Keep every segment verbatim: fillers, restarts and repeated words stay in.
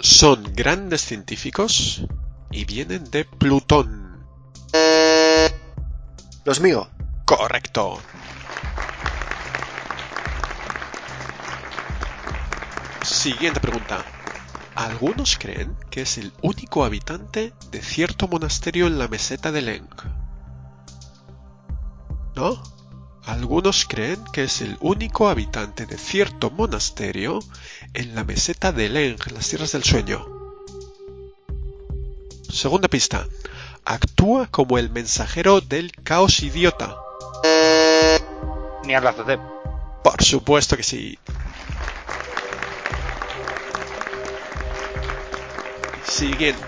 Son grandes científicos y vienen de Plutón. Los míos. Correcto. Siguiente pregunta. Algunos creen que es el único habitante de cierto monasterio en la meseta de Leng. ¿No? Algunos creen que es el único habitante de cierto monasterio en la meseta de Leng, en las Tierras del Sueño. Segunda pista. Actúa como el mensajero del caos idiota. Nyarlathotep. Por supuesto que sí. Siguiente.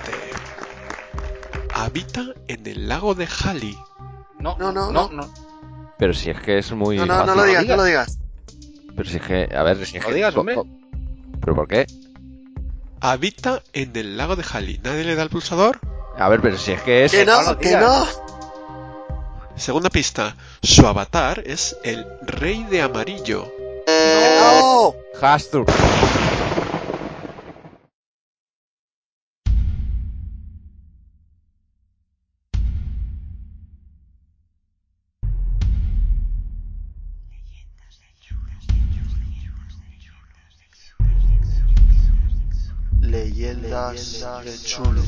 Habita en el lago de Halley. No, No, no, no, no. no. Pero si es que es muy No, no, fácil. no lo digas, digas. no lo digas. Pero si es que, a ver, si es No que... digas, co- hombre. co- ¿Pero por qué? Habita en el lago de Halley. ¿Nadie le da el pulsador? A ver, pero si es que es... Que no no, lo que digas. no. Segunda pista. Su avatar es el Rey de Amarillo. No. Hastur. Leyendas de Chulu.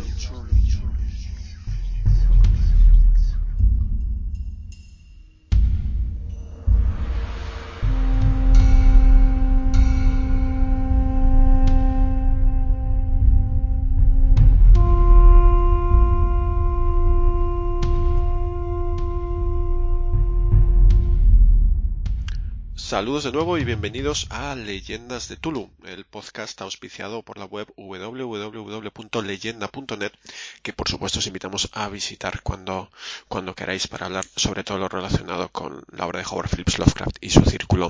Saludos de nuevo y bienvenidos a Leyendas de Tulu, el podcast auspiciado por la web w w w punto leyenda punto net, que por supuesto os invitamos a visitar cuando, cuando queráis para hablar sobre todo lo relacionado con la obra de Howard Phillips Lovecraft y su círculo.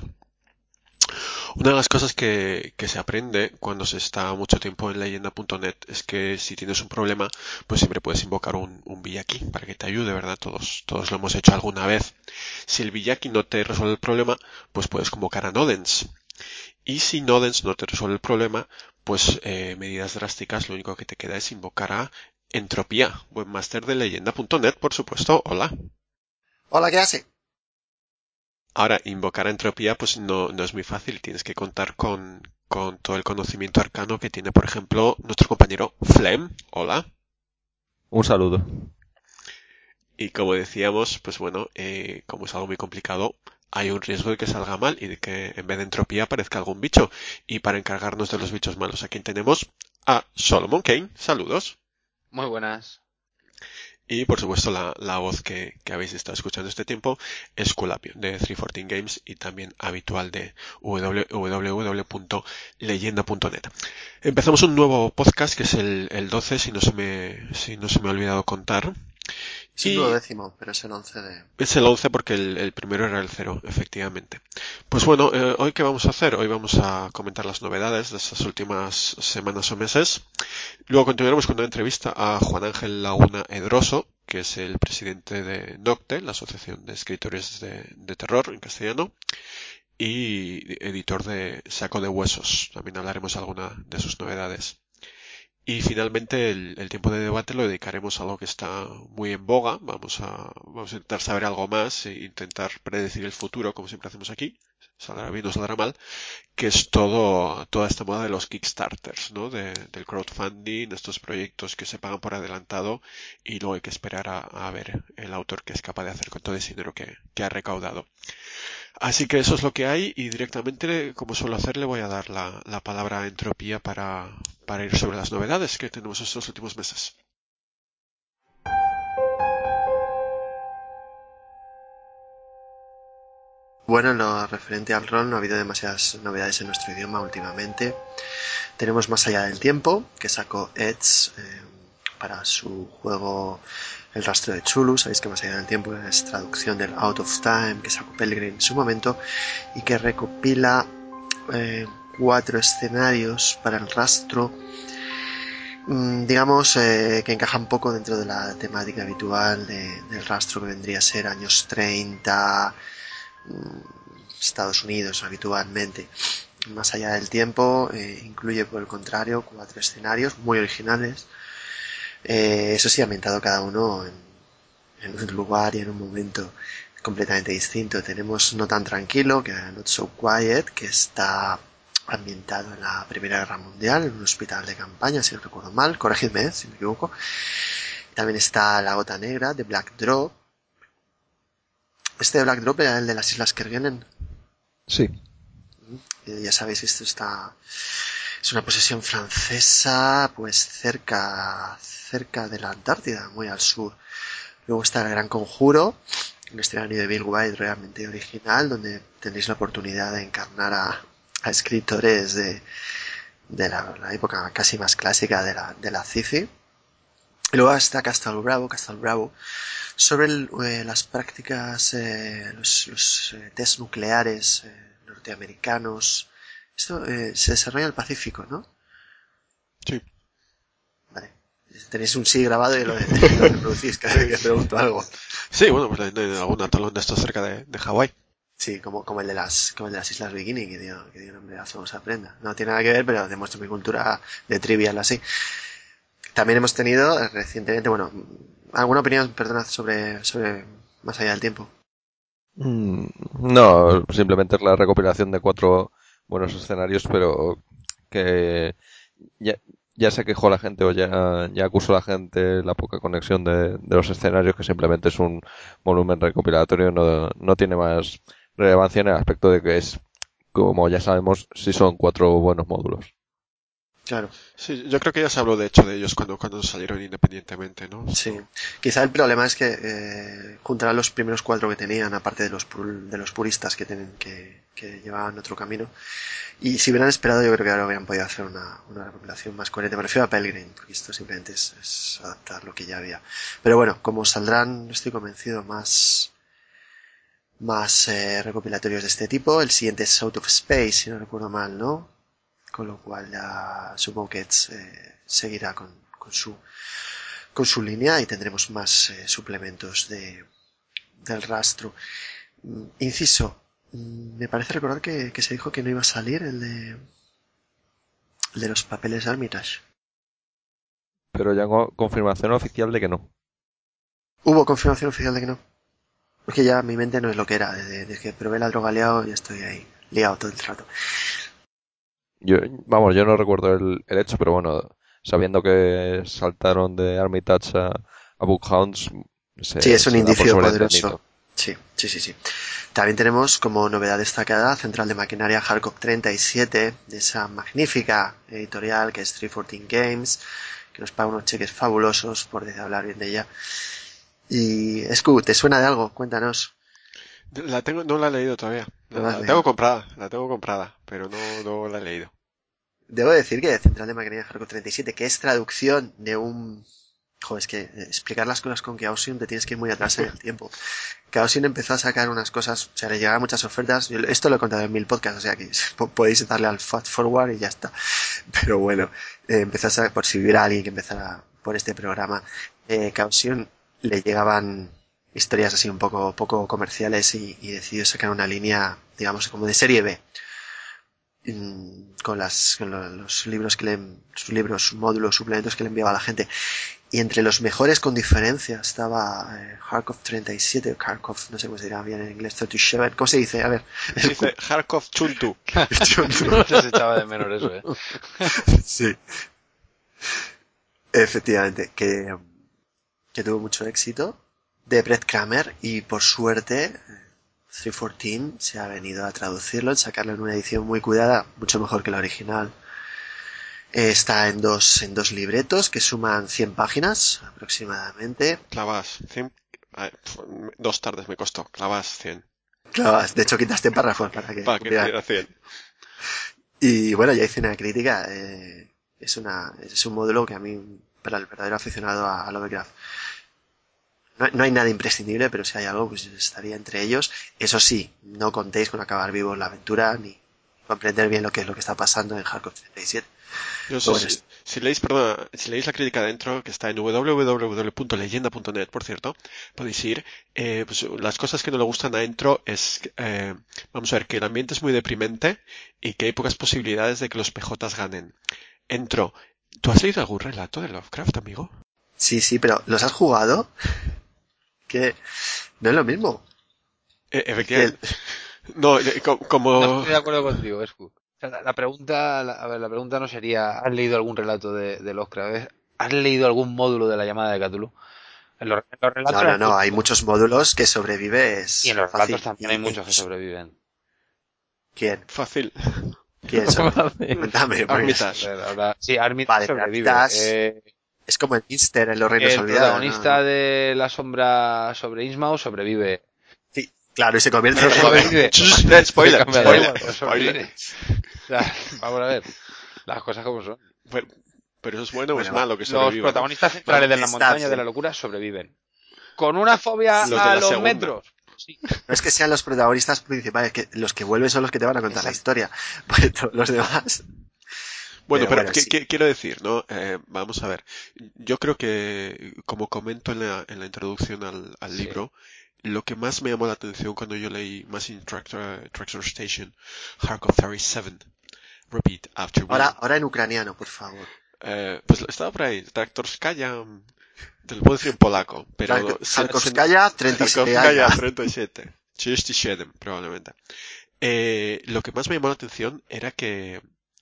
Una de las cosas que, que se aprende cuando se está mucho tiempo en leyenda punto net es que si tienes un problema, pues siempre puedes invocar un, un Villaki para que te ayude, ¿verdad? Todos, todos lo hemos hecho alguna vez. Si el Villaki no te resuelve el problema, pues puedes convocar a Nodens. Y si Nodens no te resuelve el problema, pues eh, medidas drásticas, lo único que te queda es invocar a Entropía, webmaster de leyenda punto net, por supuesto. Hola. Hola, ¿qué hace? Ahora, invocar a Entropía pues no, no es muy fácil, tienes que contar con, con todo el conocimiento arcano que tiene, por ejemplo, nuestro compañero Flem. Hola. Un saludo. Y como decíamos, pues bueno, eh, como es algo muy complicado, hay un riesgo de que salga mal y de que en vez de entropía aparezca algún bicho. Y para encargarnos de los bichos malos, aquí tenemos a Solomon Kane. Saludos. Muy buenas. Y por supuesto la, la voz que, que habéis estado escuchando este tiempo es Kulapio de trescientos catorce Games y también habitual de w w w punto leyenda punto net. Empezamos un nuevo podcast que es el, el doce, si no se me, si no se me ha olvidado contar. Es el Y duodécimo, pero es el once de... es el once porque el, el primero era el cero, efectivamente. Pues bueno, eh, ¿hoy qué vamos a hacer? Hoy vamos a comentar las novedades de estas últimas semanas o meses. Luego continuaremos con una entrevista a Juan Ángel Laguna Edroso, que es el presidente de Nocte, la Asociación de Escritores de, de Terror en castellano, y editor de Saco de Huesos. También hablaremos de alguna de sus novedades. Y finalmente el, el tiempo de debate lo dedicaremos a algo que está muy en boga. Vamos a, vamos a intentar saber algo más e intentar predecir el futuro, como siempre hacemos aquí. Saldrá bien o saldrá mal. Que es todo, toda esta moda de los Kickstarters, ¿no? De, del crowdfunding, estos proyectos que se pagan por adelantado y luego hay que esperar a, a ver el autor que es capaz de hacer con todo ese dinero que, que ha recaudado. Así que eso es lo que hay y directamente, como suelo hacer, le voy a dar la, la palabra a Entropía para, para ir sobre las novedades que tenemos estos últimos meses. Bueno, en lo referente al rol no ha habido demasiadas novedades en nuestro idioma últimamente. Tenemos Más allá del tiempo, que sacó Edge eh, para su juego El rastro de Chulu. Sabéis que Más allá del tiempo es traducción del Out of Time, que sacó Pellegrin en su momento, y que recopila eh, cuatro escenarios para el rastro, mm, digamos eh, que encaja un poco dentro de la temática habitual de, del rastro, que vendría a ser años treinta, Estados Unidos habitualmente. Más allá del tiempo, eh, incluye por el contrario cuatro escenarios muy originales, eh, eso sí, ambientado cada uno en, en un lugar y en un momento completamente distinto. Tenemos No Tan Tranquilo, que Not So Quiet, que está ambientado en la Primera Guerra Mundial, en un hospital de campaña, si no recuerdo mal, corregidme si me equivoco. También está La Gota Negra, de Black Drop. Este de Black Drop era el de las Islas Kerguelen. Sí. Eh, ya sabéis, esto está... Es una posesión francesa, pues cerca, cerca de la Antártida, muy al sur. Luego está El Gran Conjuro, un escenario de Bill White realmente original, donde tenéis la oportunidad de encarnar a, a escritores de, de la, la época casi más clásica de la, de la sci-fi. Y luego está Castle Bravo, Castle Bravo, sobre el, eh, las prácticas, eh, los, los eh, test nucleares eh, norteamericanos. Esto eh, se desarrolla en el Pacífico, ¿no? Sí. Vale. Tenéis un sí grabado y lo, lo reproducís cada vez que pregunto algo. Sí, bueno, pues en, en algún atolón de estos cerca de, de Hawái. Sí, como, como el de las, como el de las Islas Bikini, que dio, que dio nombre a Famosa Prenda. No tiene nada que ver, pero demuestra mi cultura de trivial así. También hemos tenido eh, recientemente, bueno, ¿alguna opinión, perdonad, sobre, sobre Más allá del tiempo? Mm, no, simplemente es la recopilación de cuatro buenos escenarios, pero que ya, ya se quejó la gente o ya, ya acusó la gente la poca conexión de, de los escenarios, que simplemente es un volumen recopilatorio, no, no tiene más relevancia en el aspecto de que es, como ya sabemos, si son cuatro buenos módulos. Claro. Sí, yo creo que ya se habló de hecho de ellos cuando, cuando salieron independientemente, ¿no? Sí. Quizá el problema es que eh, juntarán los primeros cuatro que tenían, aparte de los pur- de los puristas que tienen que, que llevaban otro camino. Y si hubieran esperado, yo creo que ahora hubieran podido hacer una, una recopilación más coherente. Me refiero a Pelgrim, porque esto simplemente es, es adaptar lo que ya había. Pero bueno, como saldrán, estoy convencido, más, más eh, recopilatorios de este tipo. El siguiente es Out of Space, si no recuerdo mal, ¿no? Con lo cual ya supongo que Edge eh, seguirá con, con su con su línea y tendremos más eh, suplementos de, del rastro. Mm, Inciso, mm, me parece recordar que, que se dijo que no iba a salir el de, el de los papeles de Armitage. Pero ya con confirmación oficial de que no. Hubo confirmación oficial de que no. Porque ya mi mente no es lo que era. Desde, desde que probé la droga liado ya estoy ahí, liado todo el rato. Yo, vamos, yo no recuerdo el, el hecho, pero bueno, sabiendo que saltaron de Armitage a, a Bookhounds, Sí, se, es un se da por indicio poderoso. sobreentendido. Sí, sí, sí, sí. También tenemos como novedad destacada Central de Maquinaria Harkov treinta y siete, de esa magnífica editorial que es trescientos catorce Games, que nos paga unos cheques fabulosos por hablar bien de ella. Y, Scu, ¿te suena de algo? Cuéntanos. La tengo, no la he leído todavía. ¿Lo La, has la tengo leído? comprada, la tengo comprada, pero no, no la he leído. Debo decir que Central de Maquinaria Harkov treinta y siete, que es traducción de un... Joder, es que eh, explicar las cosas con Chaosium te tienes que ir muy atrás en el tiempo. Chaosium empezó a sacar unas cosas, o sea, le llegaban muchas ofertas. Yo esto lo he contado en mil podcasts, o sea que podéis darle al fast forward y ya está. Pero bueno, eh, empezó a sacar, por si hubiera alguien que empezara por este programa, eh, Chaosium le llegaban historias así un poco, poco comerciales y, y decidió sacar una línea, digamos, como de serie B. Con, las, con los libros que le, sus libros, módulos, suplementos que le enviaba a la gente. Y entre los mejores con diferencia estaba eh, Harkov treinta y siete, Harkov, no sé cómo se dirá bien en inglés, treinta y siete, ¿cómo se dice? A ver. Se dice Harkov Chuntu. No se echaba de menos eso, ¿eh? Sí. Efectivamente, que, que tuvo mucho éxito. De Brett Kramer y por suerte trescientos catorce se ha venido a traducirlo, en sacarlo en una edición muy cuidada, mucho mejor que la original. Está en dos, en dos libretos que suman cien páginas aproximadamente. Clavas, cien. Ay, dos tardes me costó, clavas cien. Claro, de hecho quitaste párrafos para que Para que cumplieran. tuviera cien. Y bueno, ya hice una crítica. Eh, es, una, es un módulo que a mí, para el verdadero aficionado a, a Lovecraft, no, no hay nada imprescindible, pero si hay algo, pues estaría entre ellos. Eso sí, no contéis con acabar vivos la aventura, ni, comprender bien lo que es lo que está pasando en Hardcore treinta y siete. Yo sé, Bueno, si, si leéis, perdona, si leéis la crítica dentro, que está en w w w punto leyenda punto net, por cierto, podéis ir. Eh, pues, las cosas que no le gustan a Entro es, eh, vamos a ver, que el ambiente es muy deprimente y que hay pocas posibilidades de que los P Jotas ganen. Entro, ¿tú has leído algún relato de Lovecraft, amigo? sí, sí, pero ¿los has jugado? Que no es lo mismo. Eh, Es que el- efectivamente. No, eh, co- No como... estoy de acuerdo contigo, Escu. O sea, la, la pregunta, la, a ver, la pregunta no sería, ¿has leído algún relato de, de Lovecraft? Es, ¿has leído algún módulo de la llamada de Cthulhu? En los, en los relatos No, no, hay no, hay muchos. muchos módulos que Y en sobrevives los relatos fácil. también Y hay muchos que incluso- sobreviven. ¿Quién? Fácil. ¿Quién sobrevive? Vale. Cuéntame, porque es- A Armitage. ver, ahora, sí, Armin Vale, pero sobrevive. Armitage Eh, es como el Minster en los Reinos el Olvidados, ¿no? protagonista No. de La Sombra sobre Innsmouth sobrevive. Sí, claro, y se convierte Pero en sobrevive. Shh, eh, spoiler, Me da spoiler, igual, pero spoiler. sobrevive. O sea, vamos a ver, las cosas como son. Pero, pero eso es bueno o es Bueno, va. malo que Los sobreviva, ¿no? protagonistas centrales de la Está montaña de la bien. locura sobreviven. ¿Con una fobia Los de a la los segunda. metros? Sí. No es que sean los protagonistas principales, que los que vuelven son los que te van a contar la Exacto. historia. Pues todos los demás. Bueno, Pero pero bueno, ¿qué, sí. qué- quiero decir, ¿no? Eh, vamos a ver. Yo creo que, como comento en la, en la introducción al, al Sí. libro, lo que más me llamó la atención cuando yo leí Massive Tractor, Tractor Station, Hardcore treinta y siete, Repeat After Me, Ahora, ahora en ucraniano, por favor. eh, pues estaba por ahí, Traktorskaya, te lo puedo decir en polaco, pero se, se, Kharkovskaya treinta y siete Kharkovskaya años. treinta y siete, treinta y siete, probablemente. Eh, lo que más me llamó la atención era que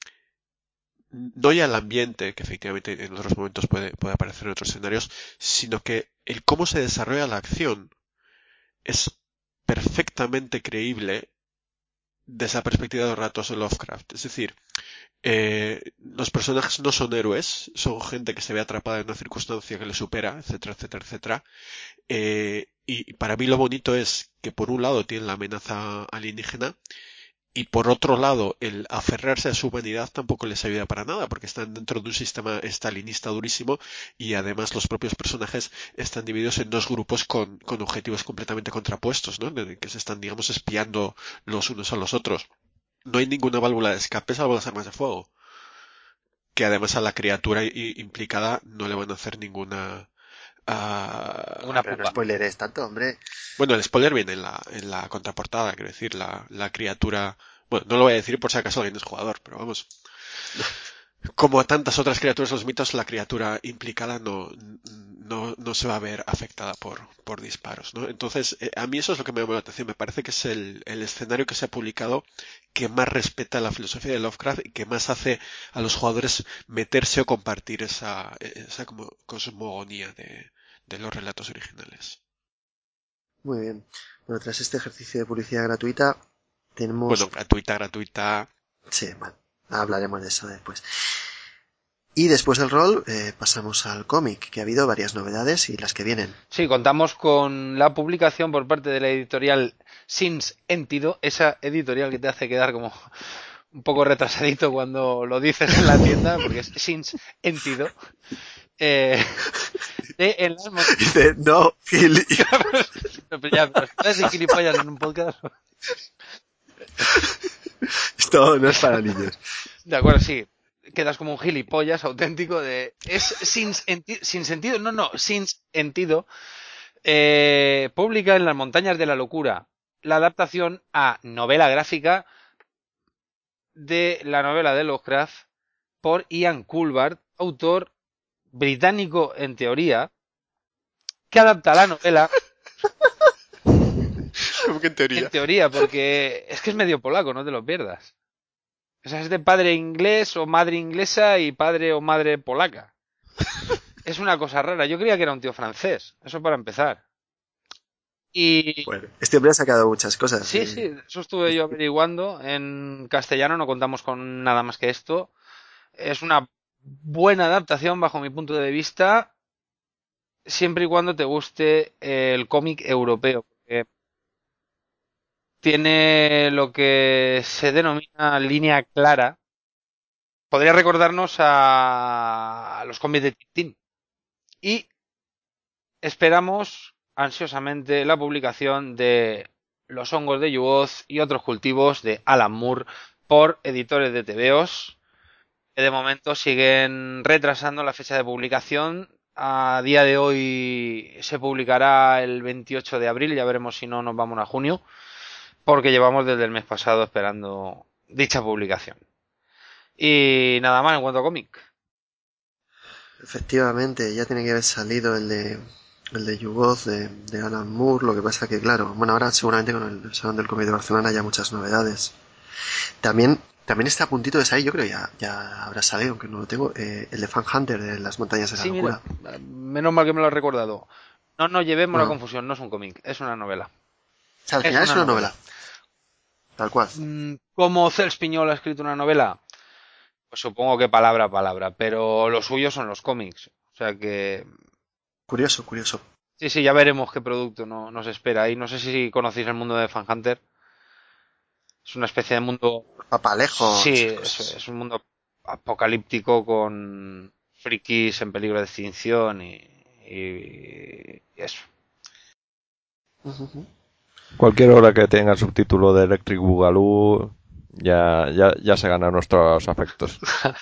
no ya el ambiente, que efectivamente en otros momentos puede, puede aparecer en otros escenarios, sino que el cómo se desarrolla la acción es perfectamente creíble desde la perspectiva de los relatos de Lovecraft. Es decir, eh, los personajes no son héroes, son gente que se ve atrapada en una circunstancia que le supera, etcétera, etcétera, etcétera. Eh, y para mí lo bonito es que por un lado tienen la amenaza alienígena, y por otro lado, el aferrarse a su humanidad tampoco les ayuda para nada, porque están dentro de un sistema estalinista durísimo y además los propios personajes están divididos en dos grupos con, con objetivos completamente contrapuestos, ¿no? Que se están, digamos, espiando los unos a los otros. No hay ninguna válvula de escape salvo las armas de fuego, que además a la criatura implicada no le van a hacer ninguna... Uh, Una Pero no pupa. spoileres tanto, hombre. Bueno, el spoiler viene en la, en la contraportada, quiero decir, la, la criatura... Bueno, no lo voy a decir por si acaso alguien es jugador, pero vamos. Como a tantas otras criaturas de los mitos, la criatura implicada no, no, no se va a ver afectada por, por disparos, ¿no? Entonces, eh, a mí eso es lo que me llama la atención. Me parece que es el, el escenario que se ha publicado que más respeta la filosofía de Lovecraft y que más hace a los jugadores meterse o compartir esa, esa como cosmogonía de, de los relatos originales. Muy bien. Bueno, tras este ejercicio de publicidad gratuita, tenemos... Bueno, gratuita, gratuita. Sí, bueno, hablaremos de eso después. Y después del rol, eh, pasamos al cómic, que ha habido varias novedades y las que vienen. Sí, contamos con la publicación por parte de la editorial Sins Entido, esa editorial que te hace quedar como un poco retrasadito cuando lo dices en la tienda, porque es Sins Entido. Eh, de en las mon- Dice, no, Gil. pero ya, pero ¿estás de gilipollas en un podcast? Esto no es para niños. De acuerdo, sí. Quedas como un gilipollas auténtico de... Es sin, enti- sin sentido, no, no, sin sentido. Eh, publica en las montañas de la locura la adaptación a novela gráfica de la novela de Lovecraft por Ian Culbard, autor británico en teoría, que adapta la novela Como que en teoría. en teoría, porque es que es medio polaco, no te lo pierdas. O sea, es de padre inglés o madre inglesa y padre o madre polaca. Es una cosa rara. Yo creía que era un tío francés. Eso para empezar. Y... Bueno, este hombre ha sacado muchas cosas. Sí, ¿eh? sí, eso estuve yo averiguando. En castellano no contamos con nada más que esto. Es una buena adaptación bajo mi punto de vista, siempre y cuando te guste el cómic europeo. Porque tiene lo que se denomina línea clara. Podría recordarnos a los cómics de Tintín. Y esperamos ansiosamente la publicación de Los hongos de Yuoz y otros cultivos de Alan Moore por editores de tebeos, que de momento siguen retrasando la fecha de publicación. A día de hoy se publicará el veintiocho de abril, ya veremos si no nos vamos a junio, porque llevamos desde el mes pasado esperando dicha publicación. Y nada más en cuanto a cómic. Efectivamente, ya tiene que haber salido el de el de Yugoz de, de Alan Moore, lo que pasa que claro, bueno, ahora seguramente con el Salón del Cómic de Barcelona haya muchas novedades. También también está a puntito de salir, yo creo ya ya habrá salido, aunque no lo tengo, eh, el de Fan Hunter de las montañas de la Sí, locura. mira, menos mal que me lo has recordado. No nos llevemos la Ah. confusión, no es un cómic, es una novela. O sea, al Es final es una una novela. novela. Tal cual. Mm, ¿Cómo Cels Piñol ha escrito una novela? Pues supongo que palabra a palabra, pero lo suyo son los cómics. O sea que Curioso, curioso. sí, sí, ya veremos qué producto no- nos espera. Y no sé si conocéis el mundo de Fan Hunter. Es una especie de mundo. Papalejo, Sí, esas es, cosas. es un mundo apocalíptico con frikis en peligro de extinción y, y- y eso. Ujú. Cualquier hora que tenga el subtítulo de Electric Boogaloo ya, ya, ya se gana nuestros afectos.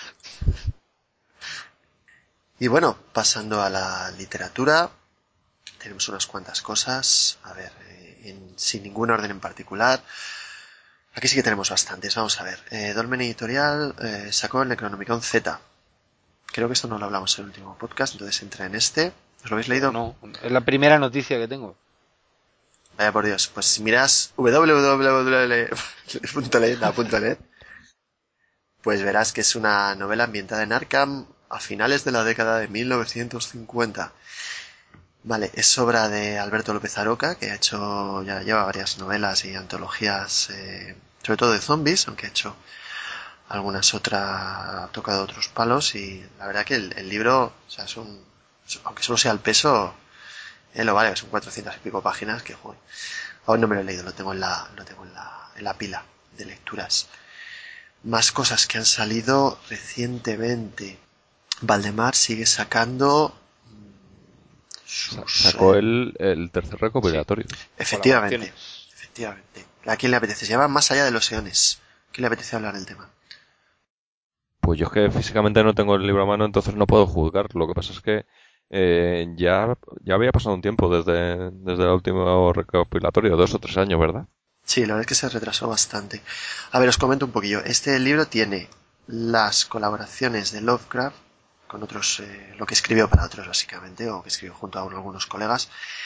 Y bueno, pasando a la literatura, tenemos unas cuantas cosas. A ver, eh, en- sin ningún orden en particular. Aquí sí que tenemos bastantes. Vamos a ver. Eh, Dolmen Editorial eh, sacó el Necronomicon Z. Creo que esto no lo hablamos en el último podcast, entonces entra en este. ¿Os lo habéis leído? No, es la primera noticia que tengo. Vaya por Dios. Pues si miras w w w punto leyenda punto net, pues verás que es una novela ambientada en Arkham a finales de la década de mil novecientos cincuenta. Vale, es obra de Alberto López Aroca, que ha hecho, ya lleva varias novelas y antologías, eh, sobre todo de zombies, aunque ha hecho algunas otras, ha tocado otros palos, y la verdad que el, el libro, o sea, es un, aunque solo sea el peso, eh, lo vale, son cuatrocientas y pico páginas, que joder, aún no me lo he leído, lo tengo en la, lo tengo en la, en la pila de lecturas. Más cosas que han salido recientemente. Valdemar sigue sacando sus, Sacó eh, el, el tercer recopilatorio. efectivamente, Colaboraciones. efectivamente. ¿A quién le apetece? Se llama Más allá de los eones. ¿A quién le apetece hablar del tema? Pues yo es que físicamente no tengo el libro a mano, entonces no puedo juzgar. Lo que pasa es que eh, ya, ya había pasado un tiempo desde, desde el último recopilatorio, dos o tres años, ¿verdad? Sí, la verdad es que se retrasó bastante. A ver, os comento un poquillo. Este libro tiene las colaboraciones de Lovecraft con otros, eh, lo que escribió para otros básicamente, o que escribió junto a algunos colegas,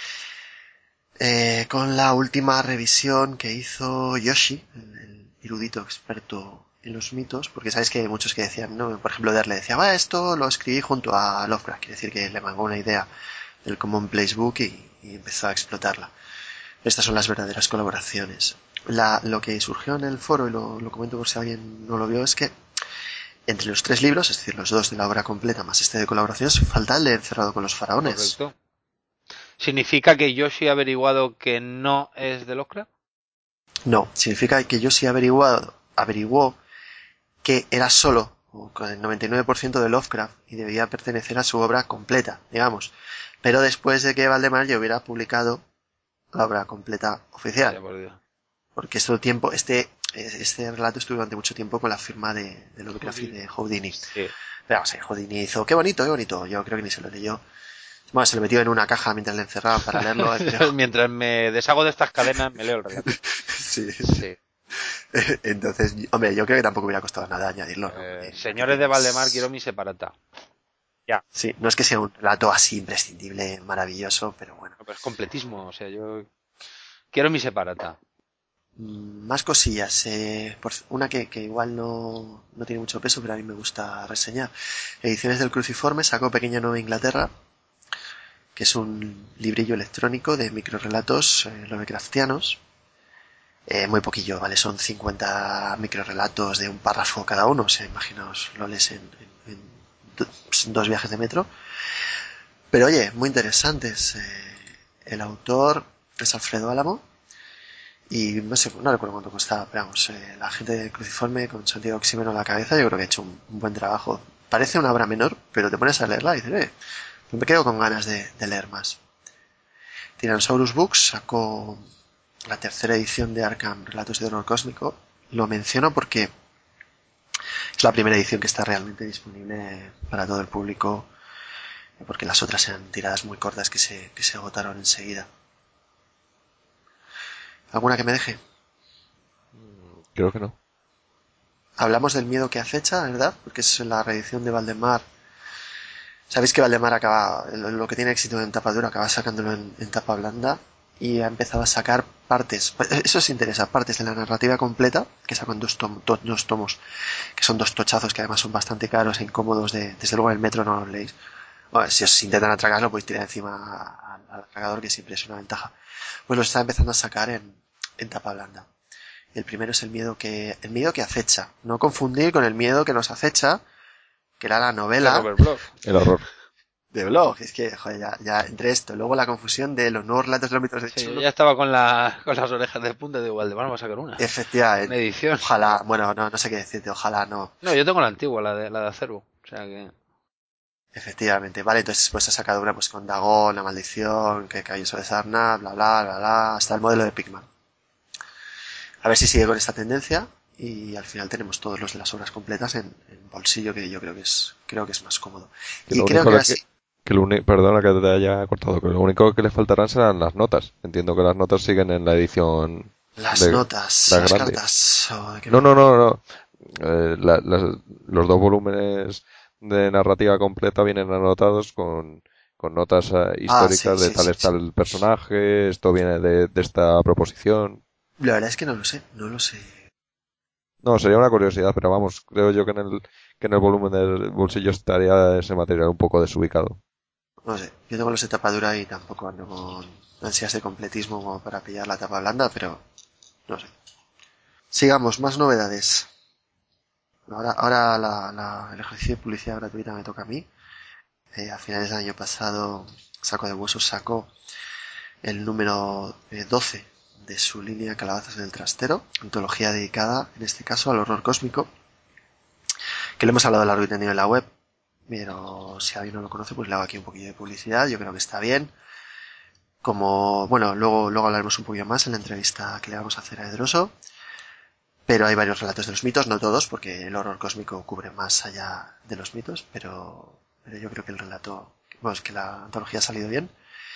eh, con la última revisión que hizo Yoshi, el, el erudito experto en los mitos, porque sabéis que hay muchos que decían, ¿no? Por ejemplo, Derle decía, va, esto lo escribí junto a Lovecraft, quiere decir que le mangó una idea del Commonplace Book y, y empezó a explotarla. Estas son las verdaderas colaboraciones. La, lo que surgió en el foro, y lo, lo comento por si alguien no lo vio, es que entre los tres libros, es decir, los dos de la obra completa más este de colaboraciones, falta el de Encerrado con los faraones. Correcto. ¿Significa que Yoshi ha averiguado que no es de Lovecraft? No, significa que yo sí averiguado, averiguó que era solo, o con el noventa y nueve por ciento de Lovecraft, y debía pertenecer a su obra completa, digamos. Pero después de que Valdemar ya hubiera publicado la obra completa oficial. Vaya por Dios. Porque este tiempo, este, este relato estuvo durante mucho tiempo con la firma de, de Lovecraft y de Houdini. Sí. Pero vamos, Houdini hizo, qué bonito, qué bonito. Yo creo que ni se lo leyó. Bueno, se lo metió en una caja mientras le encerraban para leerlo. Pero... Mientras me deshago de estas cadenas, me leo el relato. sí. Sí. Entonces, hombre, yo creo que tampoco hubiera costado nada añadirlo, ¿no? Eh, Eh, señores de Valdemar, quiero mi separata. Ya. Sí, no es que sea un relato así imprescindible, maravilloso, pero bueno. No, pero es completismo, o sea, yo quiero mi separata. Mm, Más cosillas. Eh, por una que, que igual no, no tiene mucho peso, pero a mí me gusta reseñar. Ediciones del Cruciforme sacó Pequeña Nueva Inglaterra, que es un librillo electrónico de microrelatos eh, lovecraftianos. Eh, muy poquillo, ¿vale? Son cincuenta microrelatos de un párrafo cada uno. O sea, imaginaos, lo lees en, en, en do, dos viajes de metro. Pero oye, muy interesantes. Eh, el autor es Alfredo Álamo. Y no sé, no recuerdo cuánto costaba, pero vamos, eh, la gente de Cruciforme con Santiago Oxímeno a la cabeza, yo creo que ha hecho un, un buen trabajo. Parece una obra menor, pero te pones a leerla y dices, eh, me quedo con ganas de, de leer más. Tyrannosaurus Books sacó la tercera edición de Arkham Relatos de Horror Cósmico. Lo menciono porque Es la primera edición que está realmente disponible para todo el público, porque las otras eran tiradas muy cortas que se, que se agotaron enseguida. ¿Alguna que me deje? Creo que no. Hablamos del miedo que acecha, ¿verdad? Porque es la reedición de Valdemar. Sabéis que Valdemar acaba, lo que tiene éxito en tapa dura, acaba sacándolo en, en tapa blanda y ha empezado a sacar partes. Eso os interesa, partes de la narrativa completa, que sacan dos, tom, to, dos tomos, que son dos tochazos que además son bastante caros e incómodos. De, desde luego en el metro no los leéis. Bueno, si os intentan atracarlo, podéis tirar encima al, al atragador, que siempre es una ventaja. Pues lo está empezando a sacar en, en tapa blanda. El primero es el miedo que el miedo que acecha. No confundir con el miedo que nos acecha, que era la novela de Robert Bloch. El horror. de Bloch. Es que, joder, ya, ya entre esto, luego la confusión de los nuevos relatos de los mitos de Sí, Chulo. yo ya estaba con, la, con las orejas de punta de Valdemar, vamos a sacar una. Efectivamente. Una edición. Ojalá, bueno, no, no sé qué decirte, ojalá no. No, yo tengo la antigua, la de, la de acervo. O sea que... Efectivamente, vale, entonces pues ha sacado una pues con Dagón, la maldición, que cayó sobre Sarna, bla bla bla bla, hasta el modelo de Pigman. A ver si sigue con esta tendencia y al final tenemos todos los de las obras completas en, en bolsillo, que yo creo que es creo que es más cómodo. Que y lo creo único que que, así que lo uni- perdona que te haya cortado, que lo único que le faltarán serán las notas. Entiendo que las notas siguen en la edición las de notas, la las grande. cartas. Oh, ¿de qué No, me- no, no, no. Eh, la- las- los dos volúmenes de narrativa completa vienen anotados con, con notas eh, Ah, sí, históricas de sí, tal sí, es sí. tal personaje, esto viene de, de esta proposición. La verdad es que no lo sé, no lo sé. No, sería una curiosidad, pero vamos, creo yo que en el, que en el volumen del bolsillo estaría ese material un poco desubicado. No sé, yo tengo los de tapa dura y tampoco ando con ansias de completismo como para pillar la tapa blanda, pero no sé. Sigamos, más novedades. Ahora, ahora la, la, el ejercicio de publicidad gratuita me toca a mí. Eh, a finales del año pasado, Saco de Huesos sacó el número eh, doce de su línea Calabazas en el Trastero, antología dedicada, en este caso, al horror cósmico, que le hemos hablado largo y tendido en la web, pero si alguien no lo conoce, pues le hago aquí un poquillo de publicidad, yo creo que está bien. Como, bueno, luego, luego hablaremos un poquillo más en la entrevista que le vamos a hacer a Edroso, pero hay varios relatos de los mitos, no todos, porque el horror cósmico cubre más allá de los mitos, pero, pero yo creo que el relato, bueno, es que la antología ha salido bien.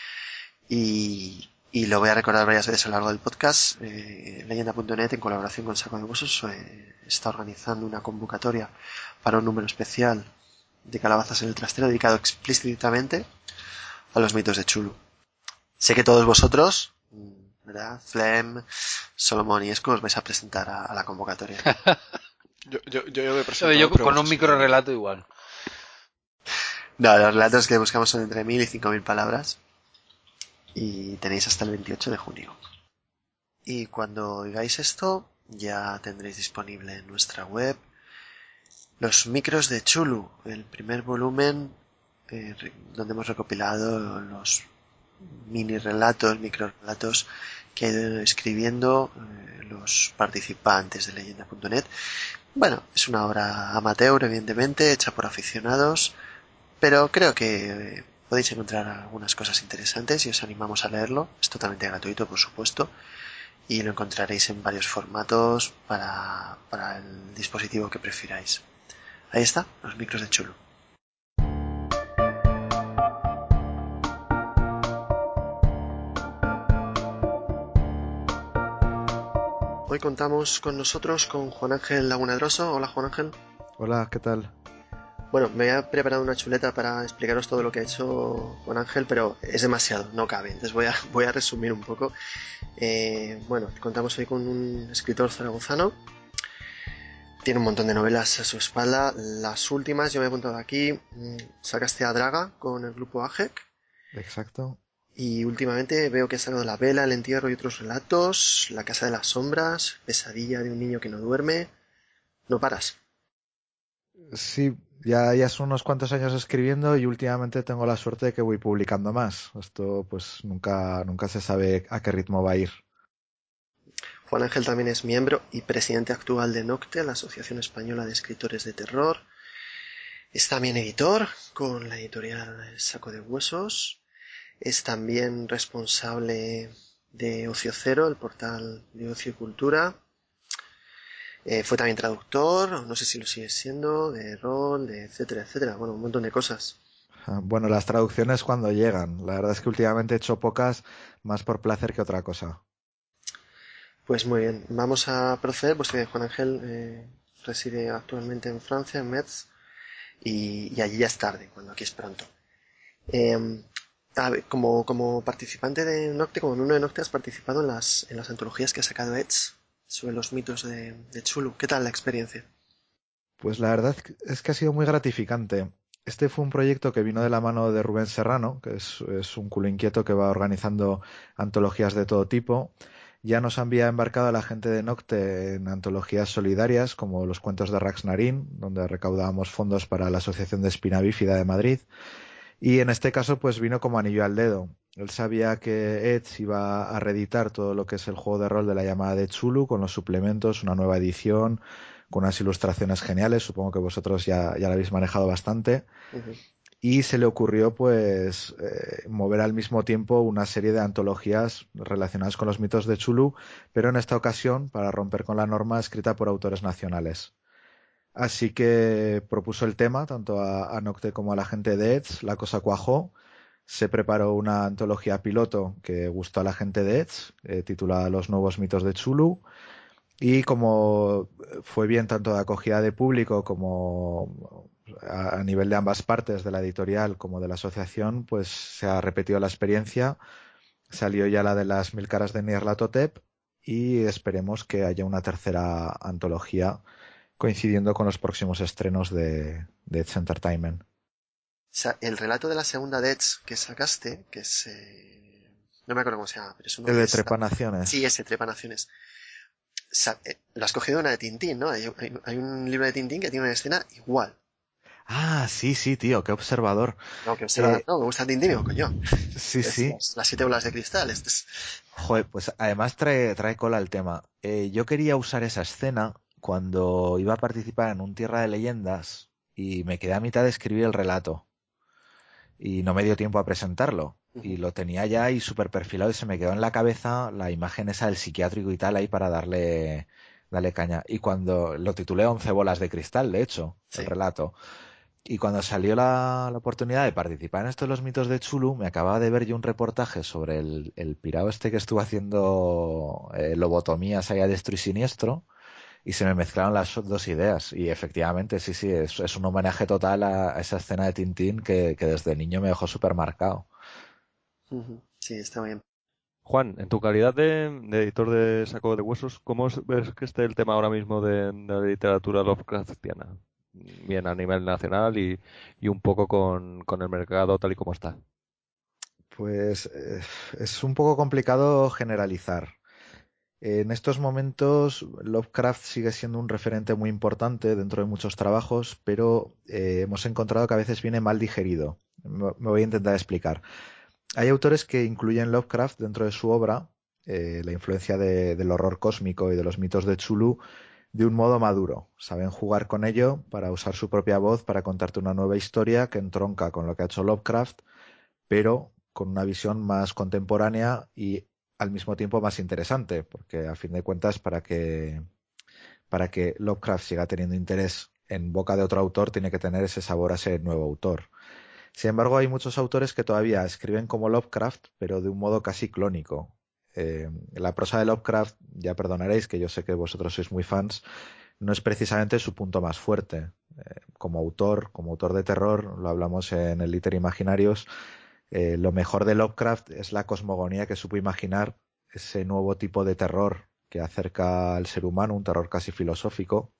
Y, y lo voy a recordar varias veces a lo largo del podcast. Eh, leyenda punto net, en colaboración con Saco de Huesos, eh, está organizando una convocatoria para un número especial de Calabazas en el Trastero dedicado explícitamente a los mitos de Chulu. Sé que todos vosotros, ¿verdad? Flem, Solomon y Esco, os vais a presentar a, a la convocatoria. Yo, yo, yo ya me he presentado, Yo pero con un vamos, micro eh, relato igual. No, los relatos que buscamos son entre mil y cinco mil palabras y tenéis hasta el veintiocho de junio. Y cuando oigáis esto, ya tendréis disponible en nuestra web los micros de Chulu, el primer volumen eh, donde hemos recopilado los mini relatos, micro relatos que han ido escribiendo eh, los participantes de leyenda punto net. Bueno, es una obra amateur, evidentemente, hecha por aficionados, pero creo que eh, podéis encontrar algunas cosas interesantes y os animamos a leerlo. Es totalmente gratuito, por supuesto, y lo encontraréis en varios formatos para, para el dispositivo que prefiráis. Ahí está, los micros de Chulu. Hoy contamos con nosotros con Juan Ángel Lagunadroso. Hola, Juan Ángel. Hola, ¿qué tal? Bueno, me he preparado una chuleta para explicaros todo lo que ha hecho Juan Ángel, pero es demasiado, no cabe. Entonces voy a, voy a resumir un poco. Eh, bueno, contamos hoy con un escritor zaragozano. Tiene un montón de novelas a su espalda. Las últimas, yo me he apuntado aquí, sacaste a Draga con el grupo A G E C. Exacto. Y últimamente veo que ha sacado La Vela, El Entierro y otros relatos, La Casa de las Sombras, Pesadilla de un niño que no duerme. No paras. Sí, ya, ya son unos cuantos años escribiendo y últimamente tengo la suerte de que voy publicando más. Esto pues nunca, nunca se sabe a qué ritmo va a ir. Juan Ángel también es miembro y presidente actual de Nocte, la Asociación Española de Escritores de Terror. Es también editor con la editorial Saco de Huesos. Es también responsable de Ocio Cero, el portal de ocio y cultura. Eh, fue también traductor, no sé si lo sigue siendo, de rol, de etcétera, etcétera. Bueno, un montón de cosas. Bueno, las traducciones cuando llegan. La verdad es que últimamente he hecho pocas, más por placer que otra cosa. Pues muy bien, vamos a proceder, pues que Juan Ángel eh, reside actualmente en Francia, en Metz, y, y allí ya es tarde, cuando aquí es pronto. Eh, a ver, como, como participante de Nocte, como miembro de Nocte, has participado en las, en las antologías que ha sacado Edge sobre los mitos de, de Chulu. ¿Qué tal la experiencia? Pues la verdad es que ha sido muy gratificante. Este fue un proyecto que vino de la mano de Rubén Serrano, que es, es un culo inquieto que va organizando antologías de todo tipo. Ya nos había embarcado a la gente de Nocte en antologías solidarias como los cuentos de Rax Narín, donde recaudábamos fondos para la Asociación de Espina Bífida de Madrid. Y en este caso pues vino como anillo al dedo. Él sabía que Edge iba a reeditar todo lo que es el juego de rol de la llamada de Chulu con los suplementos, una nueva edición, con unas ilustraciones geniales, supongo que vosotros ya, ya la habéis manejado bastante. Uh-huh. Y se le ocurrió pues eh, mover al mismo tiempo una serie de antologías relacionadas con los mitos de Chulu, pero en esta ocasión para romper con la norma escrita por autores nacionales. Así que propuso el tema tanto a, a Nocte como a la gente de Edge, la cosa cuajó, se preparó una antología piloto que gustó a la gente de Edge, eh, titulada Los nuevos mitos de Chulu, y como fue bien tanto de acogida de público como a, a nivel de ambas partes, de la editorial como de la asociación, pues se ha repetido la experiencia, salió ya la de las mil caras de Nyarlathotep y esperemos que haya una tercera antología coincidiendo con los próximos estrenos de, de Edge Entertainment. O sea, el relato de la segunda de Edge que sacaste, que es... Eh... no me acuerdo cómo se llama, pero es uno El que de es... Trepanaciones. Sí, ese, Trepanaciones. Lo has cogido de una de Tintín, ¿no? Hay, hay, hay un libro de Tintín que tiene una escena igual. Ah, sí, sí, tío, qué observador. No, que observa, Eh, no, me gusta Tintín, digo, coño. sí, Es sí. las, las siete bolas de cristal. Este es... Joder, pues además trae, trae cola el tema. Eh, yo quería usar esa escena cuando iba a participar en un Tierra de Leyendas y me quedé a mitad de escribir el relato. Y no me dio tiempo a presentarlo. Y Uh-huh. lo tenía ya ahí súper perfilado y se me quedó en la cabeza la imagen esa del psiquiátrico y tal ahí para darle, darle caña. Y cuando lo titulé Once bolas de cristal, de hecho, el Sí. relato. Y cuando salió la, la oportunidad de participar en esto de los mitos de Chulu, me acababa de ver yo un reportaje sobre el, el pirao este que estuvo haciendo eh, lobotomías allá diestro y siniestro, y se me mezclaron las dos ideas. Y efectivamente, sí, sí, es, es un homenaje total a, a esa escena de Tintín que, que desde niño me dejó súper marcado. Uh-huh. Sí, está bien. Juan, en tu calidad de, de editor de Saco de Huesos, ¿cómo ves que esté el tema ahora mismo de, de la literatura Lovecraftiana? Bien a nivel nacional y, y un poco con, con el mercado tal y como está. Pues eh, es un poco complicado generalizar. En estos momentos Lovecraft sigue siendo un referente muy importante dentro de muchos trabajos, pero eh, hemos encontrado que a veces viene mal digerido. Me voy a intentar explicar. Hay autores que incluyen Lovecraft dentro de su obra, eh, la influencia de, del horror cósmico y de los mitos de Chulu, de un modo maduro. Saben jugar con ello para usar su propia voz para contarte una nueva historia que entronca con lo que ha hecho Lovecraft, pero con una visión más contemporánea y al mismo tiempo más interesante, porque a fin de cuentas para que para que Lovecraft siga teniendo interés en boca de otro autor tiene que tener ese sabor a ese nuevo autor. Sin embargo, hay muchos autores que todavía escriben como Lovecraft, pero de un modo casi clónico. Eh, la prosa de Lovecraft, ya perdonaréis que yo sé que vosotros sois muy fans, no es precisamente su punto más fuerte. Eh, como autor, como autor de terror, lo hablamos en el Liter Imaginarios, eh, lo mejor de Lovecraft es la cosmogonía que supo imaginar, ese nuevo tipo de terror que acerca al ser humano, un terror casi filosófico.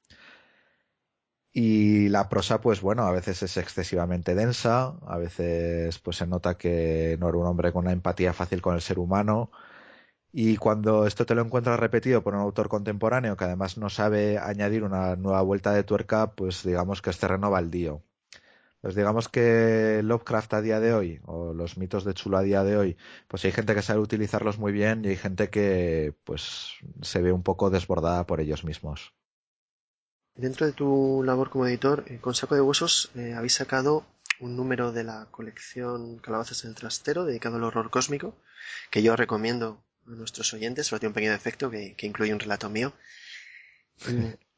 Y la prosa, pues bueno, a veces es excesivamente densa, a veces pues se nota que no era un hombre con una empatía fácil con el ser humano. Y cuando esto te lo encuentras repetido por un autor contemporáneo que además no sabe añadir una nueva vuelta de tuerca, pues digamos que es terreno baldío. Pues digamos que Lovecraft a día de hoy, o los mitos de Chulu a día de hoy, pues hay gente que sabe utilizarlos muy bien y hay gente que pues se ve un poco desbordada por ellos mismos. Dentro de tu labor como editor, eh, con Saco de Huesos eh, habéis sacado un número de la colección Calabazas en el Trastero dedicado al horror cósmico, que yo recomiendo a nuestros oyentes, solo tiene un pequeño defecto que, que incluye un relato mío.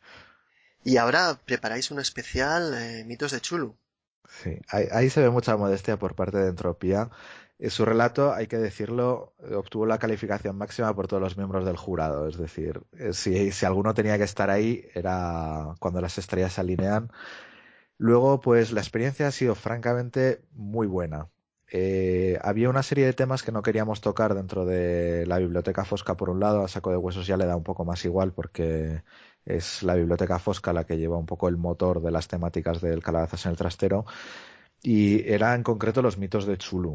Y ahora preparáis un especial eh, Mitos de Chulu. Sí, ahí, ahí se ve mucha modestia por parte de Entropía. Eh, Su relato, hay que decirlo, eh, obtuvo la calificación máxima por todos los miembros del jurado. Es decir, eh, si, si alguno tenía que estar ahí, era cuando las estrellas se alinean. Luego, pues la experiencia ha sido francamente muy buena. Eh, había una serie de temas que no queríamos tocar dentro de la biblioteca Fosca por un lado, a Saco de Huesos ya le da un poco más igual porque es la biblioteca Fosca la que lleva un poco el motor de las temáticas del Calabazas en el Trastero, y era en concreto los mitos de Chulu.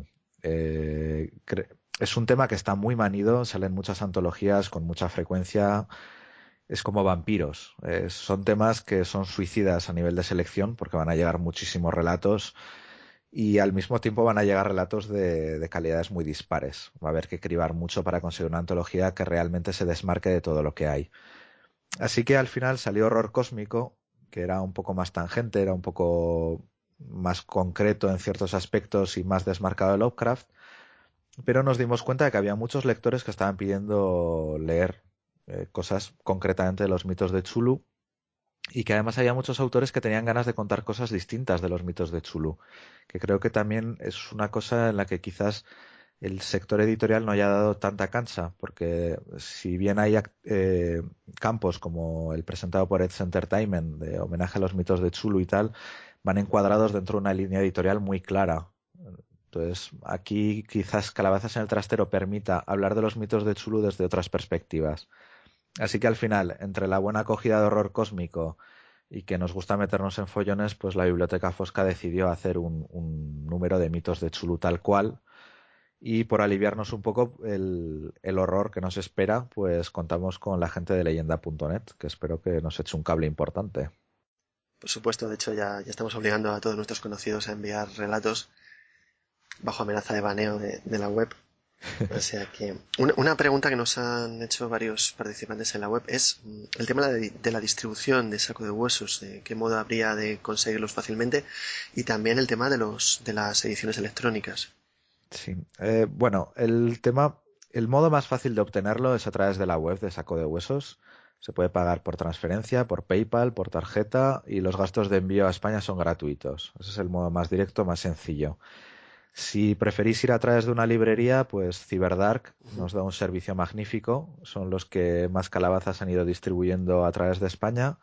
Eh, es un tema que está muy manido, salen muchas antologías con mucha frecuencia. Es como vampiros. Eh, son temas que son suicidas a nivel de selección porque van a llegar muchísimos relatos y al mismo tiempo van a llegar relatos de, de calidades muy dispares. Va a haber que cribar mucho para conseguir una antología que realmente se desmarque de todo lo que hay. Así que al final salió Horror Cósmico, que era un poco más tangente, era un poco más concreto en ciertos aspectos y más desmarcado de Lovecraft, pero nos dimos cuenta de que había muchos lectores que estaban pidiendo leer eh, cosas concretamente de los mitos de Chulu, y que además había muchos autores que tenían ganas de contar cosas distintas de los mitos de Chulu, que creo que también es una cosa en la que quizás el sector editorial no haya dado tanta cancha, porque si bien hay eh, campos como el presentado por Edge Entertainment de homenaje a los mitos de Chulu y tal, van encuadrados dentro de una línea editorial muy clara. Entonces, aquí quizás Calabazas en el Trastero permita hablar de los mitos de Chulu desde otras perspectivas. Así que al final, entre la buena acogida de Horror Cósmico y que nos gusta meternos en follones, pues la Biblioteca Fosca decidió hacer un, un número de mitos de Chulu tal cual. Y por aliviarnos un poco el, el horror que nos espera, pues contamos con la gente de leyenda punto net, que espero que nos eche un cable importante. Por supuesto, de hecho ya, ya estamos obligando a todos nuestros conocidos a enviar relatos bajo amenaza de baneo de, de la web. O sea que una, una pregunta que nos han hecho varios participantes en la web es el tema de, de la distribución de Saco de Huesos, de qué modo habría de conseguirlos fácilmente, y también el tema de los de las ediciones electrónicas. Sí, eh, bueno, el tema, el modo más fácil de obtenerlo es a través de la web de Saco de Huesos. Se puede pagar por transferencia, por PayPal, por tarjeta, y los gastos de envío a España son gratuitos. Ese es el modo más directo, más sencillo. Si preferís ir a través de una librería, pues Cyberdark nos da un servicio magnífico. Son los que más calabazas han ido distribuyendo a través de España.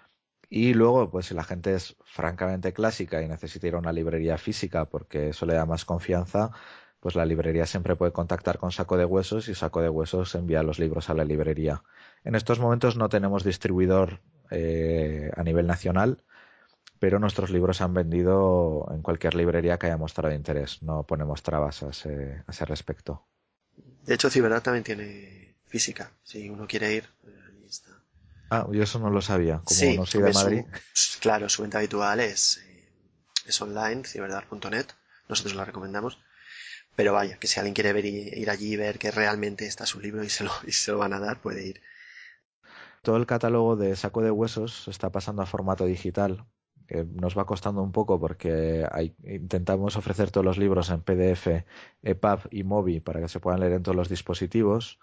Y luego, pues si la gente es francamente clásica y necesita ir a una librería física porque eso le da más confianza, pues la librería siempre puede contactar con Saco de Huesos y Saco de Huesos envía los libros a la librería. En estos momentos no tenemos distribuidor eh, a nivel nacional, pero nuestros libros se han vendido en cualquier librería que haya mostrado interés. No ponemos trabas a ese, a ese respecto. De hecho, Ciberdad también tiene física. Si uno quiere ir, ahí está. Ah, yo eso no lo sabía. Como Sí, no soy de hombre, Madrid. su, claro, su venta habitual es, eh, es online, ciberdad punto net. Nosotros la recomendamos. Pero vaya, que si alguien quiere ver y, ir allí y ver que realmente está su libro y se lo, y se lo van a dar, puede ir. Todo el catálogo de Saco de Huesos se está pasando a formato digital. Que nos va costando un poco porque hay, intentamos ofrecer todos los libros en P D F, E P U B y Mobi para que se puedan leer en todos los dispositivos.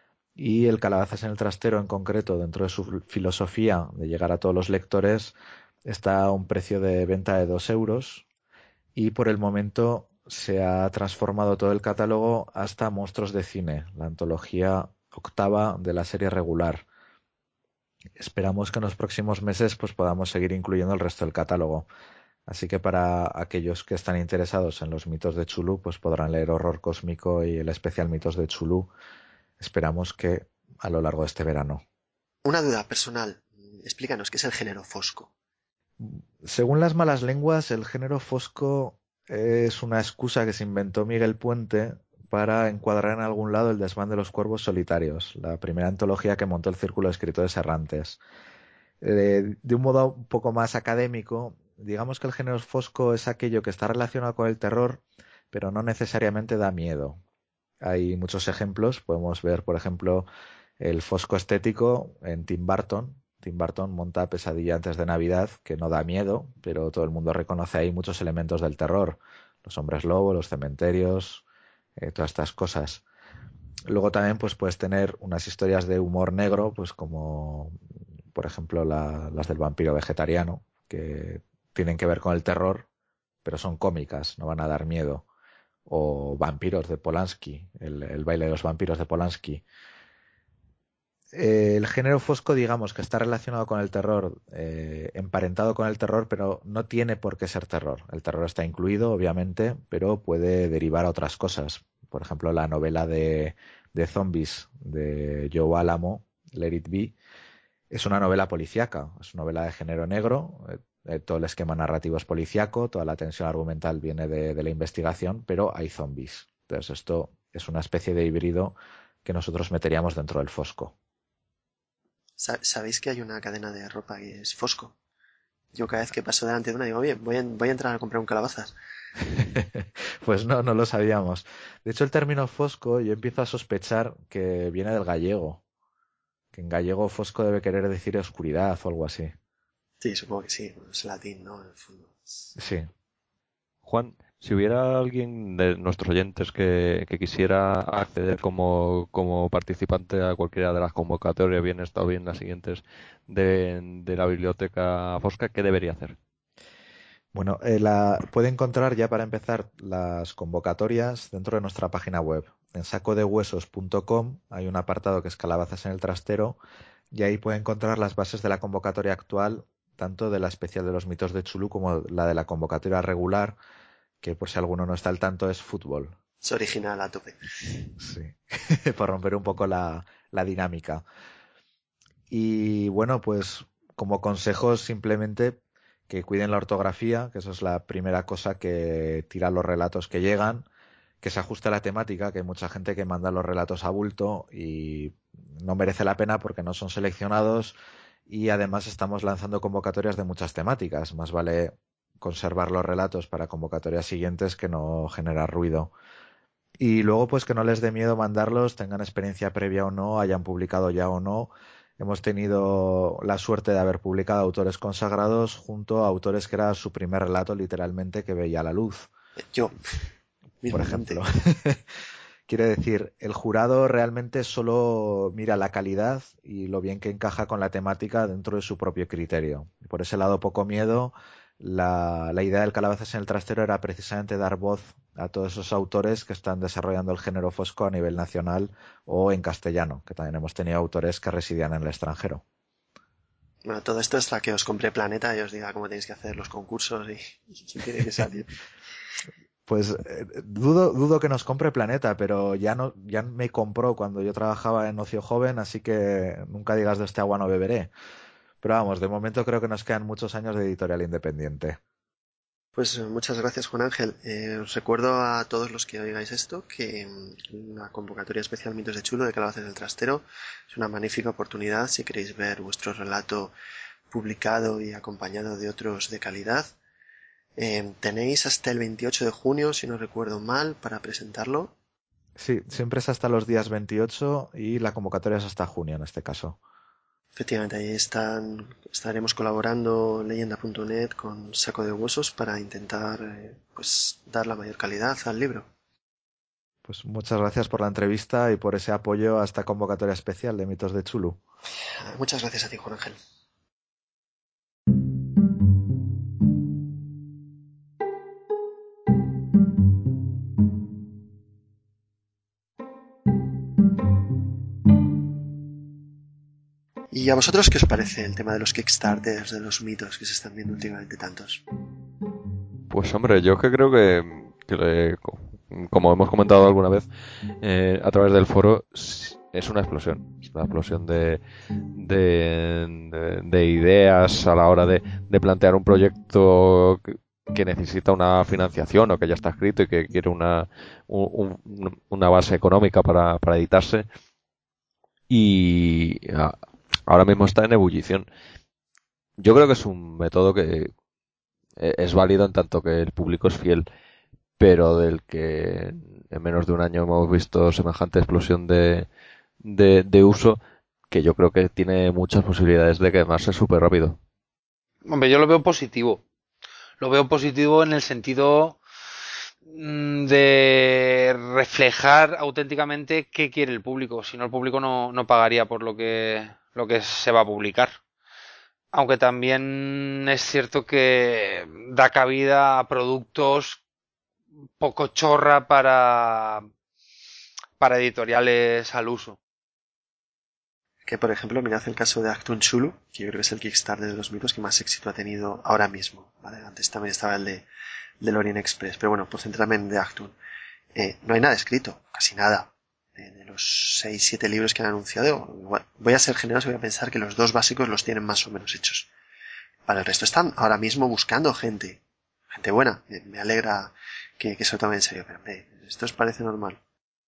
Y el Calabazas en el Trastero en concreto, dentro de su filosofía de llegar a todos los lectores, está a un precio de venta de dos euros. Y por el momento se ha transformado todo el catálogo hasta Monstruos de Cine, la antología octava de la serie regular. Esperamos que en los próximos meses pues podamos seguir incluyendo el resto del catálogo. Así que para aquellos que están interesados en los mitos de Chulú, pues podrán leer Horror Cósmico y el especial Mitos de Chulú. Esperamos que a lo largo de este verano. Una duda personal. Explícanos qué es el género fosco. Según las malas lenguas, el género fosco es una excusa que se inventó Miguel Puente para encuadrar en algún lado el desván de los cuervos solitarios, la primera antología que montó el Círculo de Escritores Errantes. Eh, de un modo un poco más académico, digamos que el género fosco es aquello que está relacionado con el terror, pero no necesariamente da miedo. Hay muchos ejemplos, podemos ver, por ejemplo, el fosco estético en Tim Burton. Tim Burton monta Pesadilla antes de Navidad, que no da miedo, pero todo el mundo reconoce ahí muchos elementos del terror. Los hombres lobo, los cementerios, eh, todas estas cosas. Luego también pues puedes tener unas historias de humor negro, pues como por ejemplo la, las del vampiro vegetariano, que tienen que ver con el terror, pero son cómicas, no van a dar miedo. O Vampiros de Polanski, el, el baile de los vampiros de Polanski. Eh, el género fosco, digamos, que está relacionado con el terror, eh, emparentado con el terror, pero no tiene por qué ser terror. El terror está incluido, obviamente, pero puede derivar a otras cosas. Por ejemplo, la novela de, de zombies de Joe Alamo, Let It Be, es una novela policíaca, es una novela de género negro. Eh, eh, todo el esquema narrativo es policíaco, toda la tensión argumental viene de, de la investigación, pero hay zombies. Entonces, esto es una especie de híbrido que nosotros meteríamos dentro del fosco. ¿Sabéis que hay una cadena de ropa que es Fosco? Yo cada vez que paso delante de una digo, oye, voy a, voy a entrar a comprar un calabazas. Pues no, no lo sabíamos. De hecho, el término fosco yo empiezo a sospechar que viene del gallego. Que en gallego fosco debe querer decir oscuridad o algo así. Sí, supongo que sí. Es latín, ¿no? En el fondo. Sí. Juan, si hubiera alguien de nuestros oyentes que, que quisiera acceder como, como participante a cualquiera de las convocatorias, bien esta o bien las siguientes de, de la biblioteca Fosca, ¿qué debería hacer? Bueno, eh, la, puede encontrar ya para empezar las convocatorias dentro de nuestra página web. En sacodehuesos punto com hay un apartado que es Calabazas en el Trastero y ahí puede encontrar las bases de la convocatoria actual, tanto de la especial de los mitos de Chulú como la de la convocatoria regular, que por si alguno no está al tanto es fútbol. Es original a tope. Sí, por romper un poco la, la dinámica. Y bueno, pues como consejos simplemente que cuiden la ortografía, que eso es la primera cosa que tira los relatos que llegan, que se ajuste a la temática, que hay mucha gente que manda los relatos a bulto y no merece la pena porque no son seleccionados y además estamos lanzando convocatorias de muchas temáticas. Más vale conservar los relatos para convocatorias siguientes que no generar ruido. Y luego, pues que no les dé miedo mandarlos, tengan experiencia previa o no, hayan publicado ya o no. Hemos tenido la suerte de haber publicado autores consagrados junto a autores que era su primer relato, literalmente, que veía la luz. Yo, Por mismamente. ejemplo. Quiere decir, el jurado realmente solo mira la calidad y lo bien que encaja con la temática dentro de su propio criterio. Por ese lado, poco miedo. La, la idea del Calabazas en el Trastero era precisamente dar voz a todos esos autores que están desarrollando el género fosco a nivel nacional o en castellano, que también hemos tenido autores que residían en el extranjero. Bueno, todo esto es la que os compré Planeta y os diga cómo tenéis que hacer los concursos y, y quién tiene que salir. Pues eh, dudo, dudo que nos compre Planeta, pero ya no, ya me compró cuando yo trabajaba en Ocio Joven, así que nunca digas de este agua no beberé. Pero vamos, de momento creo que nos quedan muchos años de editorial independiente. Pues muchas gracias, Juan Ángel. Eh, os recuerdo a todos los que oigáis esto que mm, la convocatoria especial Mitos de Chulo de Calabazas del Trastero es una magnífica oportunidad si queréis ver vuestro relato publicado y acompañado de otros de calidad. Eh, tenéis hasta el veintiocho de junio, si no recuerdo mal, para presentarlo. Sí, siempre es hasta los días veintiocho y la convocatoria es hasta junio en este caso. Efectivamente, ahí están, estaremos colaborando leyenda punto net con Saco de Huesos para intentar eh, pues dar la mayor calidad al libro. Pues muchas gracias por la entrevista y por ese apoyo a esta convocatoria especial de Mitos de Chulu. Muchas gracias a ti, Juan Ángel. ¿Y a vosotros qué os parece el tema de los Kickstarters, de los mitos que se están viendo últimamente tantos? Pues hombre, yo que creo que, que le- como hemos comentado alguna vez eh, a través del foro, es una explosión. Es una explosión de, de, de- de ideas a la hora de, de plantear un proyecto que, que necesita una financiación o que ya está escrito y que quiere una, un- un- una base económica para, para editarse. Y a- ahora mismo está en ebullición. Yo creo que es un método que eh, es válido en tanto que el público es fiel, pero del que en menos de un año hemos visto semejante explosión de, de, de uso, que yo creo que tiene muchas posibilidades de quemarse súper rápido. Hombre, yo lo veo positivo. Lo veo positivo en el sentido mm, de reflejar auténticamente qué quiere el público. Si no, el público no, no pagaría por lo que, lo que se va a publicar. Aunque también es cierto que da cabida a productos poco chorra para, para editoriales al uso. Que, por ejemplo, mirad el caso de Achtung Chulu, que yo creo que es el Kickstarter de los mitos que más éxito ha tenido ahora mismo. ¿Vale? Antes también estaba el de, de Orient Express, pero bueno, por centrarme en de Achtung. Eh, no hay nada escrito, casi nada. Eh, de los seis siete libros que han anunciado, igual, voy a ser generoso y voy a pensar que los dos básicos los tienen más o menos hechos. Para el resto están ahora mismo buscando gente. Gente buena. Me, me alegra que, que se lo tomen en serio, pero hombre, ¿esto os parece normal?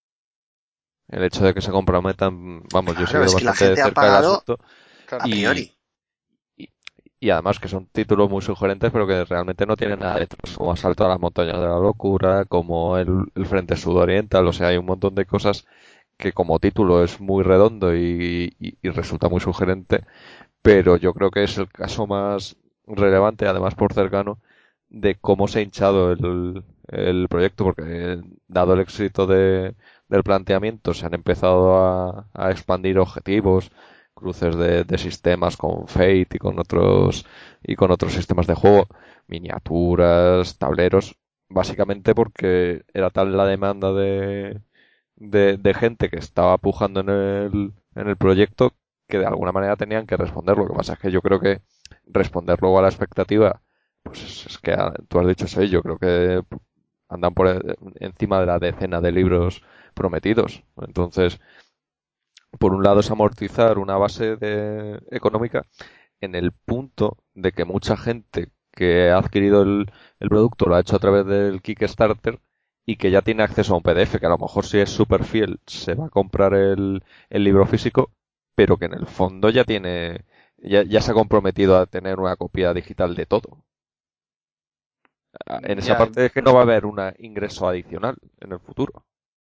El hecho de que se comprometan, vamos, yo he Claro, seguido es que la bastante de gente ha cerca el pagado asunto Claro. a y, priori. y, y además que son títulos muy sugerentes pero que realmente no tienen nada detrás, como Asalto a las Montañas de la Locura, como el, el Frente Sudoriental, o sea, hay un montón de cosas que como título es muy redondo y, y, y resulta muy sugerente, pero yo creo que es el caso más relevante, además por cercano, de cómo se ha hinchado el, el proyecto, porque dado el éxito de, del planteamiento se han empezado a, a expandir objetivos, cruces de, de sistemas con Fate y con otros y con otros sistemas de juego, miniaturas, tableros, básicamente porque era tal la demanda de, de, de gente que estaba pujando en el, en el proyecto que de alguna manera tenían que responder. Lo que pasa es que yo creo que responder luego a la expectativa, pues es, es que ah, tú has dicho eso, yo creo que andan por e- encima de la decena de libros prometidos. Entonces, por un lado es amortizar una base de, económica en el punto de que mucha gente que ha adquirido el, el producto lo ha hecho a través del Kickstarter y que ya tiene acceso a un P D F, que a lo mejor si es súper fiel se va a comprar el, el libro físico, pero que en el fondo ya tiene, ya, ya se ha comprometido a tener una copia digital de todo. En esa Ya, parte es que no va a haber un ingreso adicional en el futuro.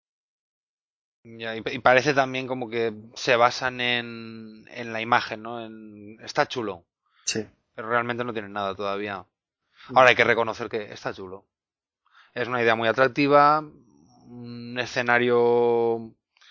ya, y, y parece también como que se basan en, en la imagen, ¿no? En, está chulo, Sí. pero realmente no tienen nada todavía. Ahora hay que reconocer que está chulo. Es una idea muy atractiva, un escenario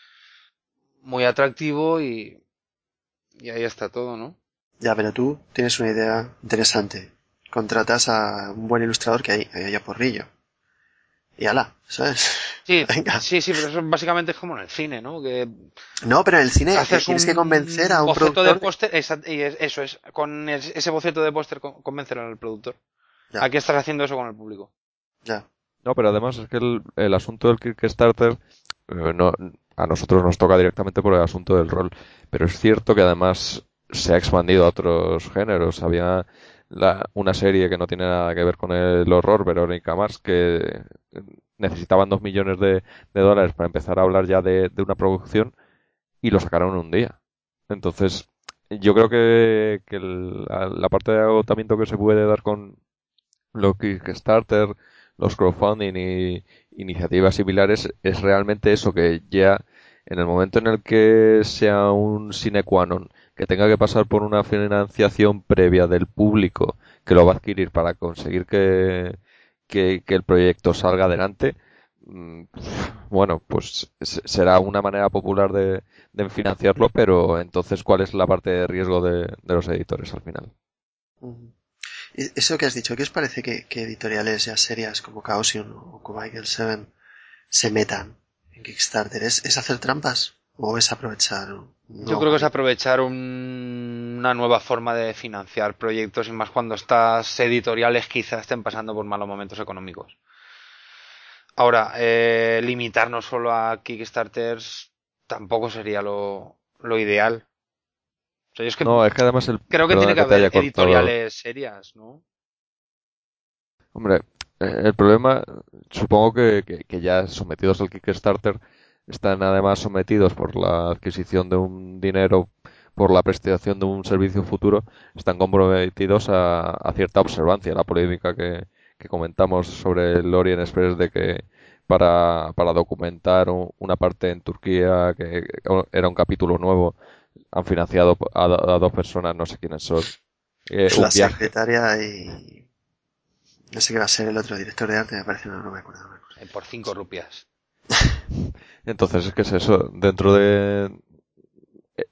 muy atractivo y, y ahí está todo, ¿no? Ya, pero tú tienes una idea interesante. Contratas a un buen ilustrador que hay, hay allá porrillo. Y ala, ¿sabes? Sí, Venga. sí, sí, pero eso básicamente es como en el cine, ¿no? Que No, pero en el cine eh, haces tienes que convencer a un un boceto de productor de... póster, esa- y es- eso es, con es- ese boceto de póster con- convencer al productor. Ya, Aquí estás haciendo eso con el público. ya. No, pero además es que el, el asunto del Kickstarter eh, no, a nosotros nos toca directamente por el asunto del rol, pero es cierto que además se ha expandido a otros géneros. Había la- una serie que no tiene nada que ver con el horror, Verónica Mars, que necesitaban dos millones de, de dólares para empezar a hablar ya de, de una producción y lo sacaron en un día. Entonces, yo creo que, que el- la, la parte de agotamiento que se puede dar con los Kickstarter, los crowdfunding y iniciativas similares es realmente eso, que ya en el momento en el que sea un sine qua non, que tenga que pasar por una financiación previa del público que lo va a adquirir para conseguir que, que, que el proyecto salga adelante, mm, bueno, pues s- será una manera popular de, de financiarlo, pero entonces, ¿cuál es la parte de riesgo de, de los editores al final? Ujú. Y eso que has dicho, ¿qué os parece que, que editoriales ya serias como Chaosium o Comical Seven se metan en Kickstarter? ¿Es, es hacer trampas? ¿O es aprovechar un Yo nuevo creo que es camino? aprovechar un- una nueva forma de financiar proyectos y más cuando estas editoriales quizás estén pasando por malos momentos económicos. Ahora, eh, limitarnos solo a Kickstarters tampoco sería lo, lo ideal. O sea, yo es que No, es que además el, creo que tiene perdona que que te haya haber cortado. editoriales serias, ¿no? Hombre, eh, el problema, supongo que, que, que ya sometidos al Kickstarter, están además sometidos por la adquisición de un dinero, por la prestación de un servicio futuro, están comprometidos a, a cierta observancia. La polémica que, que comentamos sobre el Orient Express de que para, para documentar un- una parte en Turquía, que era un capítulo nuevo, han financiado a, a dos personas, no sé quiénes son, eh, Es la un viaje. secretaria y... No sé qué va a ser el otro director de arte, me parece, no, no me acuerdo. No me acuerdo. Eh, Por cinco rupias. Entonces, es que es eso, dentro de... eh,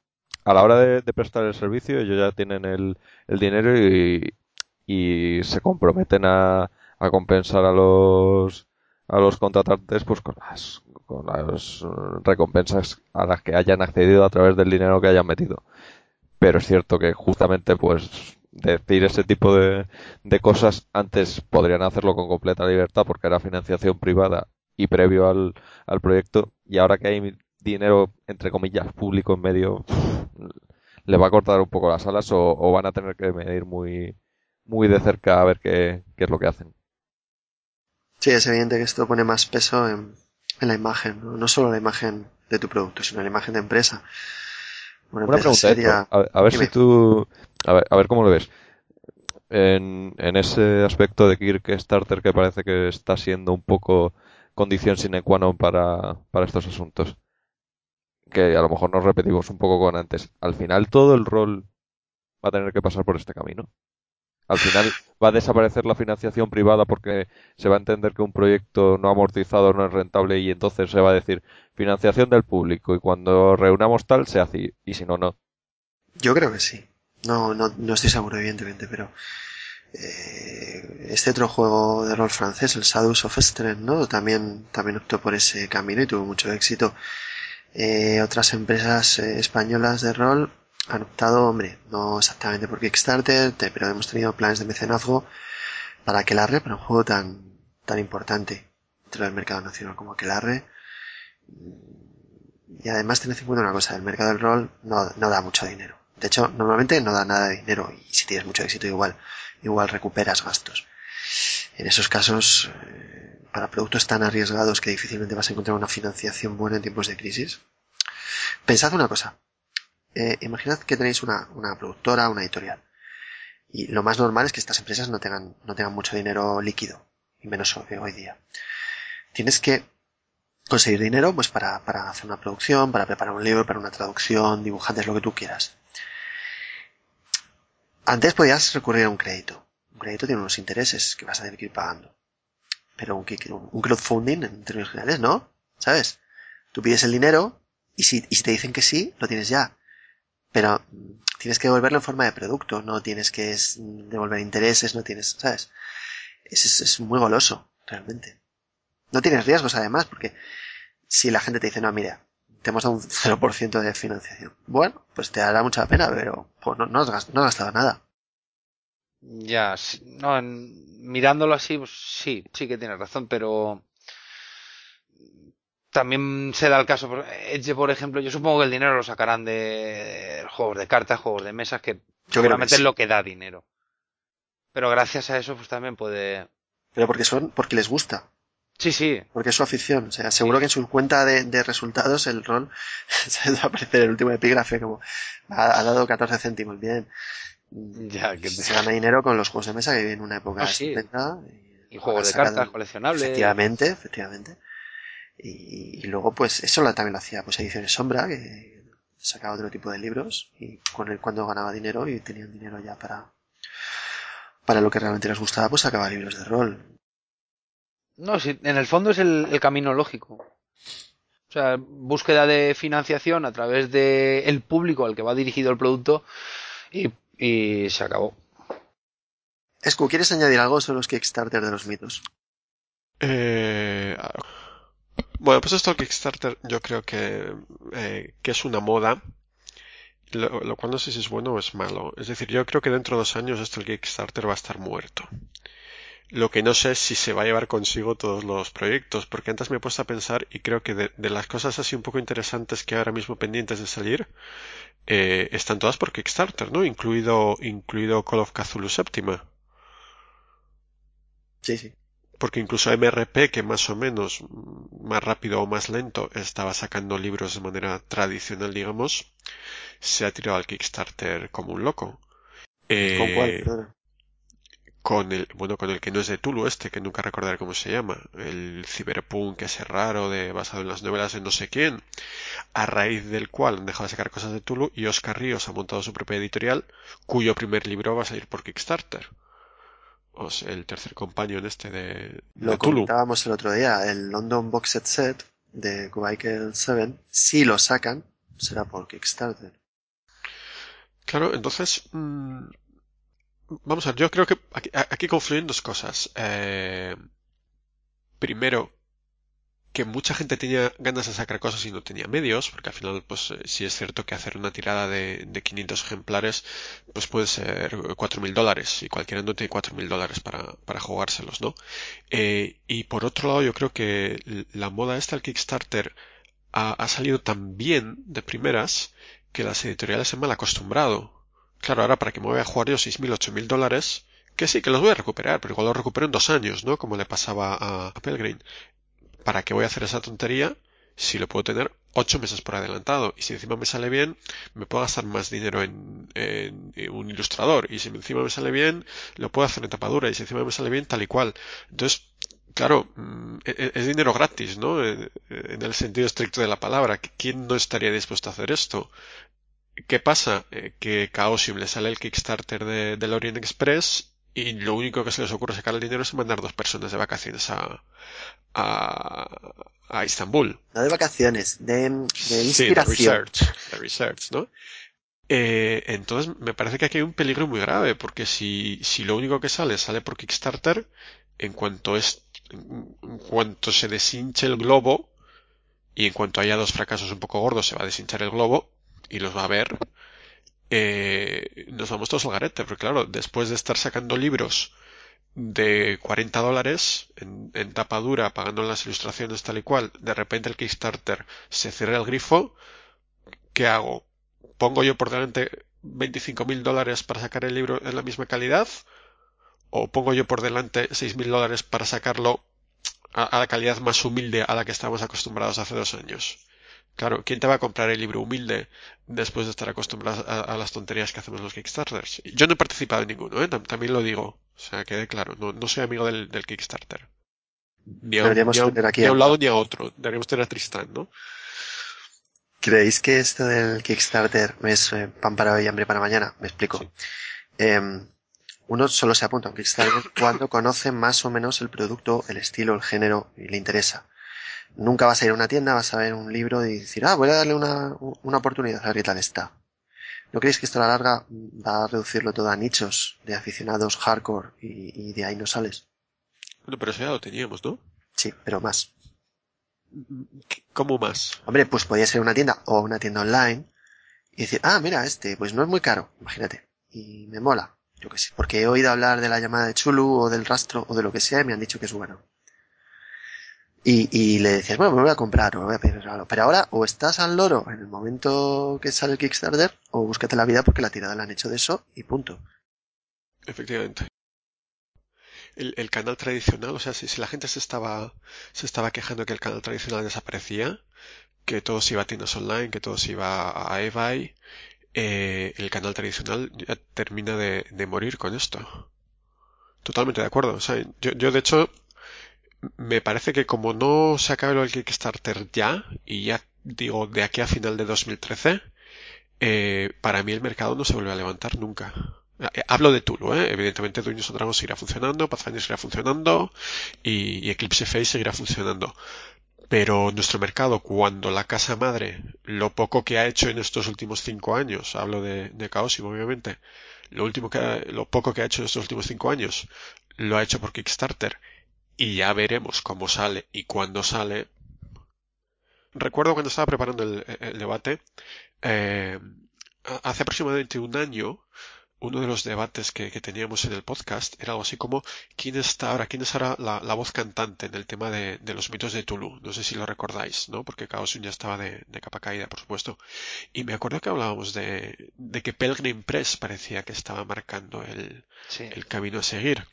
a la hora de, de prestar el servicio, ellos ya tienen el, el dinero y, y se comprometen a, a compensar a los a los contratantes pues con las con las recompensas a las que hayan accedido a través del dinero que hayan metido. Pero es cierto que justamente pues decir ese tipo de, de cosas antes podrían hacerlo con completa libertad porque era financiación privada y previo al, al proyecto, y ahora que hay dinero entre comillas público en medio, le va a cortar un poco las alas o, o van a tener que medir muy muy de cerca a ver qué, qué es lo que hacen. Sí, es evidente que esto pone más peso en, en la imagen, ¿no? No solo la imagen de tu producto, sino la imagen de empresa. Una Una empresa pregunta, Héctor, seria. a, a ver si Dime. tú, a ver, a ver cómo lo ves. En, en ese aspecto de Kickstarter que parece que está siendo un poco condición sine qua non para, para estos asuntos, que a lo mejor nos repetimos un poco con antes. Al final todo el rol va a tener que pasar por este camino. Al final va a desaparecer la financiación privada porque se va a entender que un proyecto no amortizado no es rentable y entonces se va a decir financiación del público y cuando reunamos tal se hace y si no, no. Yo creo que sí. No, no, no estoy seguro, evidentemente, pero eh, este otro juego de rol francés, el Shadows of Estren, ¿no? También, también optó por ese camino y tuvo mucho éxito. Eh, otras empresas eh, españolas de rol han optado, hombre, no exactamente por Kickstarter, te, pero hemos tenido planes de mecenazgo para Aquelarre, para un juego tan, tan importante dentro del mercado nacional como Aquelarre. Y además tened en cuenta una cosa, el mercado del rol no, no da mucho dinero. De hecho, normalmente no da nada de dinero y si tienes mucho éxito igual, igual recuperas gastos. En esos casos, eh, para productos tan arriesgados que difícilmente vas a encontrar una financiación buena en tiempos de crisis, pensad una cosa. Eh, imaginad que tenéis una, una productora, una editorial. Y lo más normal es que estas empresas no tengan, no tengan mucho dinero líquido, y menos hoy, hoy día. Tienes que conseguir dinero pues para, para hacer una producción, para preparar un libro, para una traducción, dibujantes, lo que tú quieras. Antes podías recurrir a un crédito. Un crédito tiene unos intereses que vas a tener que ir pagando. Pero un, un crowdfunding, en términos generales, no. ¿Sabes? Tú pides el dinero y si, y si te dicen que sí, lo tienes ya. Pero tienes que devolverlo en forma de producto, no tienes que devolver intereses, no tienes, ¿sabes? Es, es, es muy goloso, realmente. No tienes riesgos, además, porque si la gente te dice, no, mira, te hemos dado un cero por ciento de financiación. Bueno, pues te dará mucha pena, pero pues no, no, has gastado, no has gastado nada. Ya, sí, no, en- mirándolo así, pues sí, sí que tienes razón, pero también se da el caso, por- Edge, por ejemplo, yo supongo que el dinero lo sacarán de juegos de cartas, juegos de mesas, que Yo creo que seguramente es sí. lo que da dinero. Pero gracias a eso, pues también puede... Pero porque son, porque les gusta. Sí, sí, Porque es su afición. O sea, sí, seguro que en su cuenta de, de resultados el rol se va a aparecer el último epígrafe como ha, ha dado catorce céntimos. Bien. ya que... te- Se gana dinero con los juegos de mesa que viven una No, época sí, estupenda. y Y juegos habrá de cartas sacado coleccionables. efectivamente, efectivamente. Y, y luego pues eso lo, también lo hacía pues Ediciones Sombra, que sacaba otro tipo de libros y con él cuando ganaba dinero y tenían dinero ya para para lo que realmente les gustaba pues sacaba libros de rol. No, sí, en el fondo es el, el camino lógico. O sea, búsqueda de financiación a través de el público al que va dirigido el producto y, y se acabó. Escu, ¿quieres añadir algo sobre los Kickstarter de los mitos? Eh, bueno, pues esto Kickstarter yo creo que, eh, que es una moda, lo, lo cual no sé si es bueno o es malo. Es decir, yo creo que dentro de dos años esto el Kickstarter va a estar muerto. Lo que no sé es si se va a llevar consigo todos los proyectos, porque antes me he puesto a pensar y creo que de, de las cosas así un poco interesantes que ahora mismo pendientes de salir, eh, están todas por Kickstarter, ¿no? Incluido, incluido Call of Cthulhu Séptima. Sí, sí. Porque incluso M R P, que más o menos, mm, más rápido o más lento, estaba sacando libros de manera tradicional, digamos, se ha tirado al Kickstarter como un loco. ¿Con cuál? Eh, Perdona. con el, bueno, con el que no es de Tulu este, que nunca recordaré cómo se llama, el Cyberpunk ese raro de basado en las novelas de no sé quién, a raíz del cual han dejado de sacar cosas de Tulu y Oscar Ríos ha montado su propia editorial, cuyo primer libro va a salir por Kickstarter. O sea, el tercer companion este de, de Lo Tulu. comentábamos el otro día, el London Boxed Set de Michael Seven, si lo sacan, será por Kickstarter. Claro, entonces, mmm, vamos a ver, yo creo que aquí, aquí confluyen dos cosas. Eh, primero, que mucha gente tenía ganas de sacar cosas y no tenía medios, porque al final, pues eh, sí es cierto que hacer una tirada de, de quinientos ejemplares, pues puede ser cuatro mil dólares, y cualquiera no tiene cuatro mil dólares para, para jugárselos, ¿no? Eh, y por otro lado, yo creo que la moda esta, el Kickstarter, ha, ha salido tan bien de primeras que las editoriales se han mal acostumbrado. Claro, ahora para que me voy a jugar yo seis mil, ocho mil dólares, que sí, que los voy a recuperar, pero igual los recupero en dos años, ¿no? Como le pasaba a, a Pelgrim. ¿Para qué voy a hacer esa tontería si lo puedo tener ocho meses por adelantado? Y si encima me sale bien, me puedo gastar más dinero en, en, en un ilustrador. Y si encima me sale bien, lo puedo hacer en tapadura. Y si encima me sale bien, tal y cual. Entonces, claro, es dinero gratis, ¿no? En el sentido estricto de la palabra. ¿Quién no estaría dispuesto a hacer esto? ¿Qué pasa? Eh, que Chaosium le sale el Kickstarter de, del Orient Express y lo único que se les ocurre sacar el dinero es mandar dos personas de vacaciones a, a, a Istambul. No de vacaciones, de, de Sí, de inspiración. research, de research, ¿no? Eh, entonces me parece que aquí hay un peligro muy grave, porque si, si lo único que sale sale por Kickstarter, en cuanto es, en cuanto se deshinche el globo, y en cuanto haya dos fracasos un poco gordos, se va a deshinchar el globo, y los va a ver, eh, nos vamos todos al garete, porque claro, después de estar sacando libros de cuarenta dólares en, en tapa dura, pagando las ilustraciones tal y cual, de repente el Kickstarter se cierra el grifo, ¿qué hago? ¿Pongo yo por delante veinticinco mil dólares para sacar el libro en la misma calidad? ¿O pongo yo por delante seis mil dólares para sacarlo a, a la calidad más humilde a la que estábamos acostumbrados hace dos años? Claro, ¿quién te va a comprar el libro humilde después de estar acostumbrado a, a las tonterías que hacemos los Kickstarters? Yo no he participado en ninguno, ¿eh? También lo digo. O sea, quede claro, no, no soy amigo del, del Kickstarter. Ni a, un, ni, Deberíamos a un, tener aquí ni a a un uno. lado ni a otro. Deberíamos tener a Tristán, ¿no? ¿Creéis que esto del Kickstarter es eh, pan para hoy y hambre para mañana? Me explico. Sí. Eh, uno solo se apunta a un Kickstarter cuando conoce más o menos el producto, el estilo, el género y le interesa. Nunca vas a ir a una tienda, vas a ver un libro y decir, ah, voy a darle una, una oportunidad a ver qué tal está. ¿No creéis que esto a la larga va a reducirlo todo a nichos de aficionados hardcore y, y de ahí no sales? Bueno, pero eso ya lo teníamos, ¿no? Sí, pero más. ¿Cómo más? Hombre, pues podía ser una tienda o una tienda online y decir, ah, mira, este, pues no es muy caro, imagínate. Y me mola, yo que sé, porque he oído hablar de la llamada de Chulu o del rastro o de lo que sea y me han dicho que es bueno. Y, y le decías, bueno, me voy a comprar o me voy a pedir regalo. Pero ahora o estás al loro en el momento que sale el Kickstarter o búscate la vida porque la tirada la han hecho de eso y punto. Efectivamente. El, el canal tradicional, o sea, si, si la gente se estaba, se estaba quejando que el canal tradicional desaparecía, que todo se iba a tiendas online, que todo se iba a eBay, eh, el canal tradicional ya termina de, de morir con esto. Totalmente de acuerdo. O sea, yo, yo de hecho me parece que como no se acabe lo del Kickstarter ya, y ya digo de aquí a final de dos mil trece, eh, para mí el mercado no se vuelve a levantar nunca. Eh, Hablo de Tulu, ¿eh? Evidentemente Dungeons and Dragons seguirá funcionando, Pathfinder seguirá funcionando y, y Eclipse Phase seguirá funcionando. Pero nuestro mercado, cuando la casa madre, lo poco que ha hecho en estos últimos cinco años, hablo de, de Chaosium obviamente, lo último que ha- lo poco que ha hecho en estos últimos cinco años, lo ha hecho por Kickstarter y ya veremos cómo sale y cuándo sale. Recuerdo cuando estaba preparando el, el debate, eh, hace aproximadamente un año, uno de los debates que, que teníamos en el podcast era algo así como quién está ahora, quién es ahora la, la voz cantante en el tema de, de los mitos de Tulu. No sé si lo recordáis, ¿no? Porque Chaosium ya estaba de, de capa caída, por supuesto. Y me acuerdo que hablábamos de, de que Pelgrim Press parecía que estaba marcando el, Sí. el camino a seguir.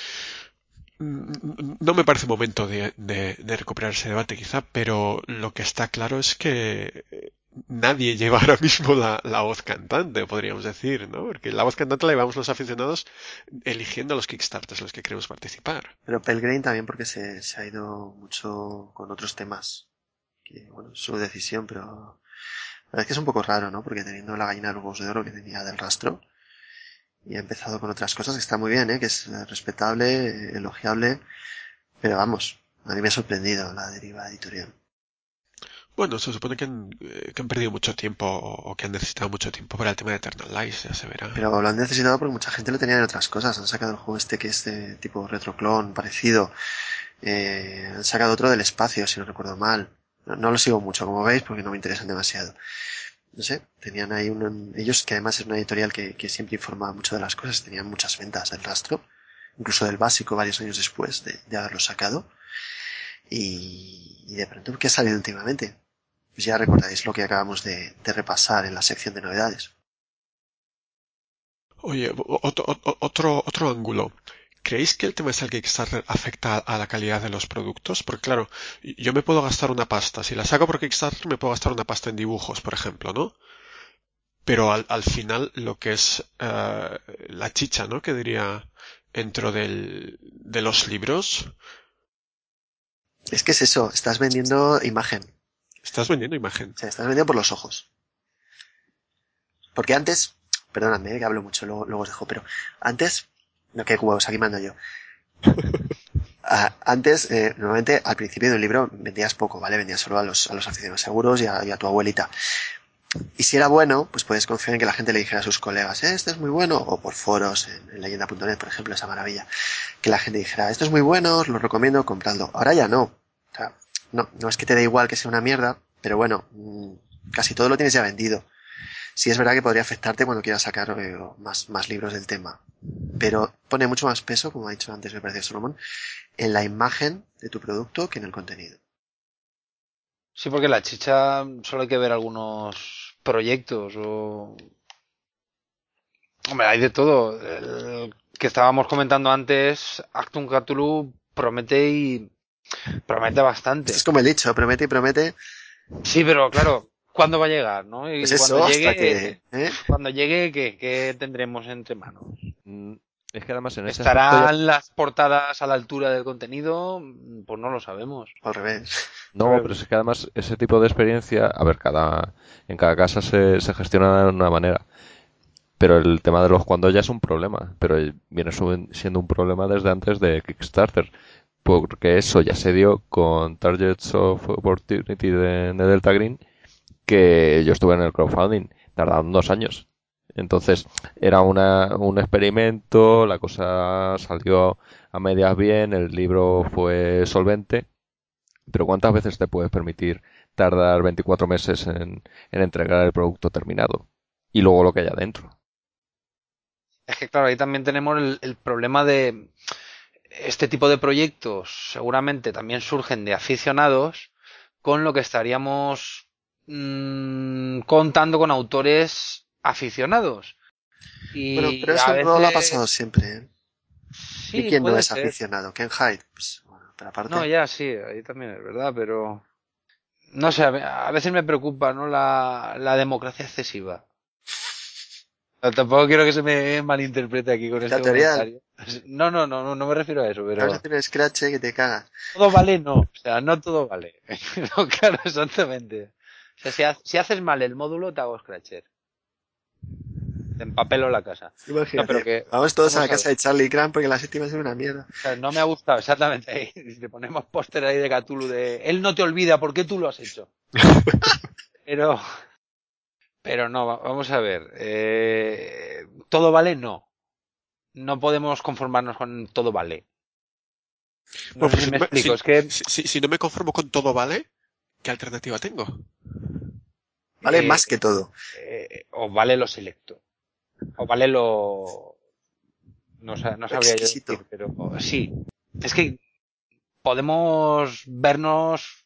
No me parece momento de, de, de recuperar ese debate quizá, pero lo que está claro es que nadie lleva ahora mismo la, la voz cantante, podríamos decir, ¿no? Porque la voz cantante la llevamos los aficionados eligiendo los Kickstarters los que queremos participar. Pero Pelgrim también porque se, se ha ido mucho con otros temas. Que, bueno, es su decisión, pero la verdad es que es un poco raro, ¿no? Porque teniendo la gallina de los huevos de oro que tenía del rastro y ha empezado con otras cosas que está muy bien, ¿eh? Que es eh, respetable, eh, elogiable, pero vamos, a mí me ha sorprendido la deriva editorial. Bueno, se supone que han, eh, que han perdido mucho tiempo o que han necesitado mucho tiempo para el tema de Eternal Lies, ya se verá. Pero lo han necesitado porque mucha gente lo tenía en otras cosas. Han sacado el juego este que es de tipo retroclon, parecido. Eh, han sacado otro del espacio, si no recuerdo mal. No, no lo sigo mucho, como veis, porque no me interesan demasiado. No sé, tenían ahí un... Ellos, que además es una editorial que, que siempre informaba mucho de las cosas, tenían muchas ventas del rastro, incluso del básico varios años después de, de haberlo sacado. Y, y de pronto, ¿qué ha salido últimamente? Pues ya recordáis lo que acabamos de, de repasar en la sección de novedades. Oye, otro, otro, otro ángulo. ¿Creéis que el tema del Kickstarter afecta a la calidad de los productos? Porque claro, yo me puedo gastar una pasta. Si la saco por Kickstarter me puedo gastar una pasta en dibujos, por ejemplo, ¿no? Pero al, al final lo que es uh, la chicha, ¿no? Que diría dentro del, de los libros. Es que es eso, estás vendiendo imagen. Estás vendiendo imagen. O sea, estás vendiendo por los ojos. Porque antes, perdóname que hablo mucho, luego, luego os dejo, pero antes, no, qué huevos, aquí mando yo. Uh, antes, eh, normalmente al principio del libro vendías poco, ¿vale? Vendías solo a los, a los aficionados seguros y a, y a tu abuelita. Y si era bueno, pues puedes confiar en que la gente le dijera a sus colegas, eh, este es muy bueno, o por foros, en, en leyenda punto net, por ejemplo, esa maravilla, que la gente dijera, esto es muy bueno, os lo recomiendo, compradlo. Ahora ya no. O sea, no, no es que te dé igual que sea una mierda, pero bueno, mmm, casi todo lo tienes ya vendido. Sí es verdad que podría afectarte cuando quieras sacar eh, más, más libros del tema. Pero pone mucho más peso, como ha dicho antes me parece Solomon, en la imagen de tu producto que en el contenido. Sí, porque la chicha solo hay que ver algunos proyectos o... Hombre, hay de todo. El que estábamos comentando antes, Actum Cthulhu promete y promete bastante. Esto es como el dicho, promete y promete. Sí, pero claro, ¿cuándo va a llegar, no? Y Pues cuando eso, hasta llegue, que... ¿eh? cuando llegue, ¿qué, qué tendremos entre manos? Mm, Es que además en ese aspecto ya... ¿Estarán las portadas a la altura del contenido? Pues no lo sabemos. Al revés. No, pero es que además ese tipo de experiencia, a ver, cada en cada casa se, se gestiona de una manera. Pero el tema de los cuando ya es un problema, pero viene siendo un problema desde antes de Kickstarter, porque eso ya se dio con Targets of Opportunity de, de Delta Green, que yo estuve en el crowdfunding, tardaron dos años. Entonces era una, un experimento, la cosa salió a medias bien, el libro fue solvente, pero ¿cuántas veces te puedes permitir tardar veinticuatro meses en, en entregar el producto terminado? Y luego lo que hay adentro. Es que claro, ahí también tenemos el, el problema de este tipo de proyectos seguramente también surgen de aficionados, con lo que estaríamos mmm, contando con autores aficionados. Bueno, pero Y a eso no lo ha veces pasado siempre, ¿eh? ¿Y sí, quién no puede es ser. aficionado? Ken Hyde. Pues, bueno, pero No, aparte... ya sí, ahí también es verdad, pero no sé, a ve- a veces me preocupa, ¿no? La, la democracia excesiva. No, tampoco quiero que se me malinterprete aquí con este Dictatorial. comentario. No, no, no, no, no me refiero a eso, Vamos a pero hacer un scratch que te cagas. todo vale no, o sea, no todo vale. No, claro, exactamente. O sea, si, ha- si haces mal el módulo, te hago scratcher. Te empapelo la casa. No, pero Imagínate. que, Vamos todos a la vamos a ver. casa de Charlie Cran porque la séptima es una mierda. O sea, no me ha gustado exactamente ahí. Si te ponemos póster ahí de Cthulhu de él no te olvida, ¿por qué tú lo has hecho? Pero, pero no, va- vamos a ver. Eh, ¿todo vale? No. No podemos conformarnos con todo vale. No Bueno, sé pues si si me no me, explico. si, Es que si, si- si no me conformo con todo, ¿vale? ¿Qué alternativa tengo? Vale eh, más que todo. eh, o vale lo selecto. O vale lo... No, sa- no Lo sabría yo exquisito. decir, pero sí. Es que podemos vernos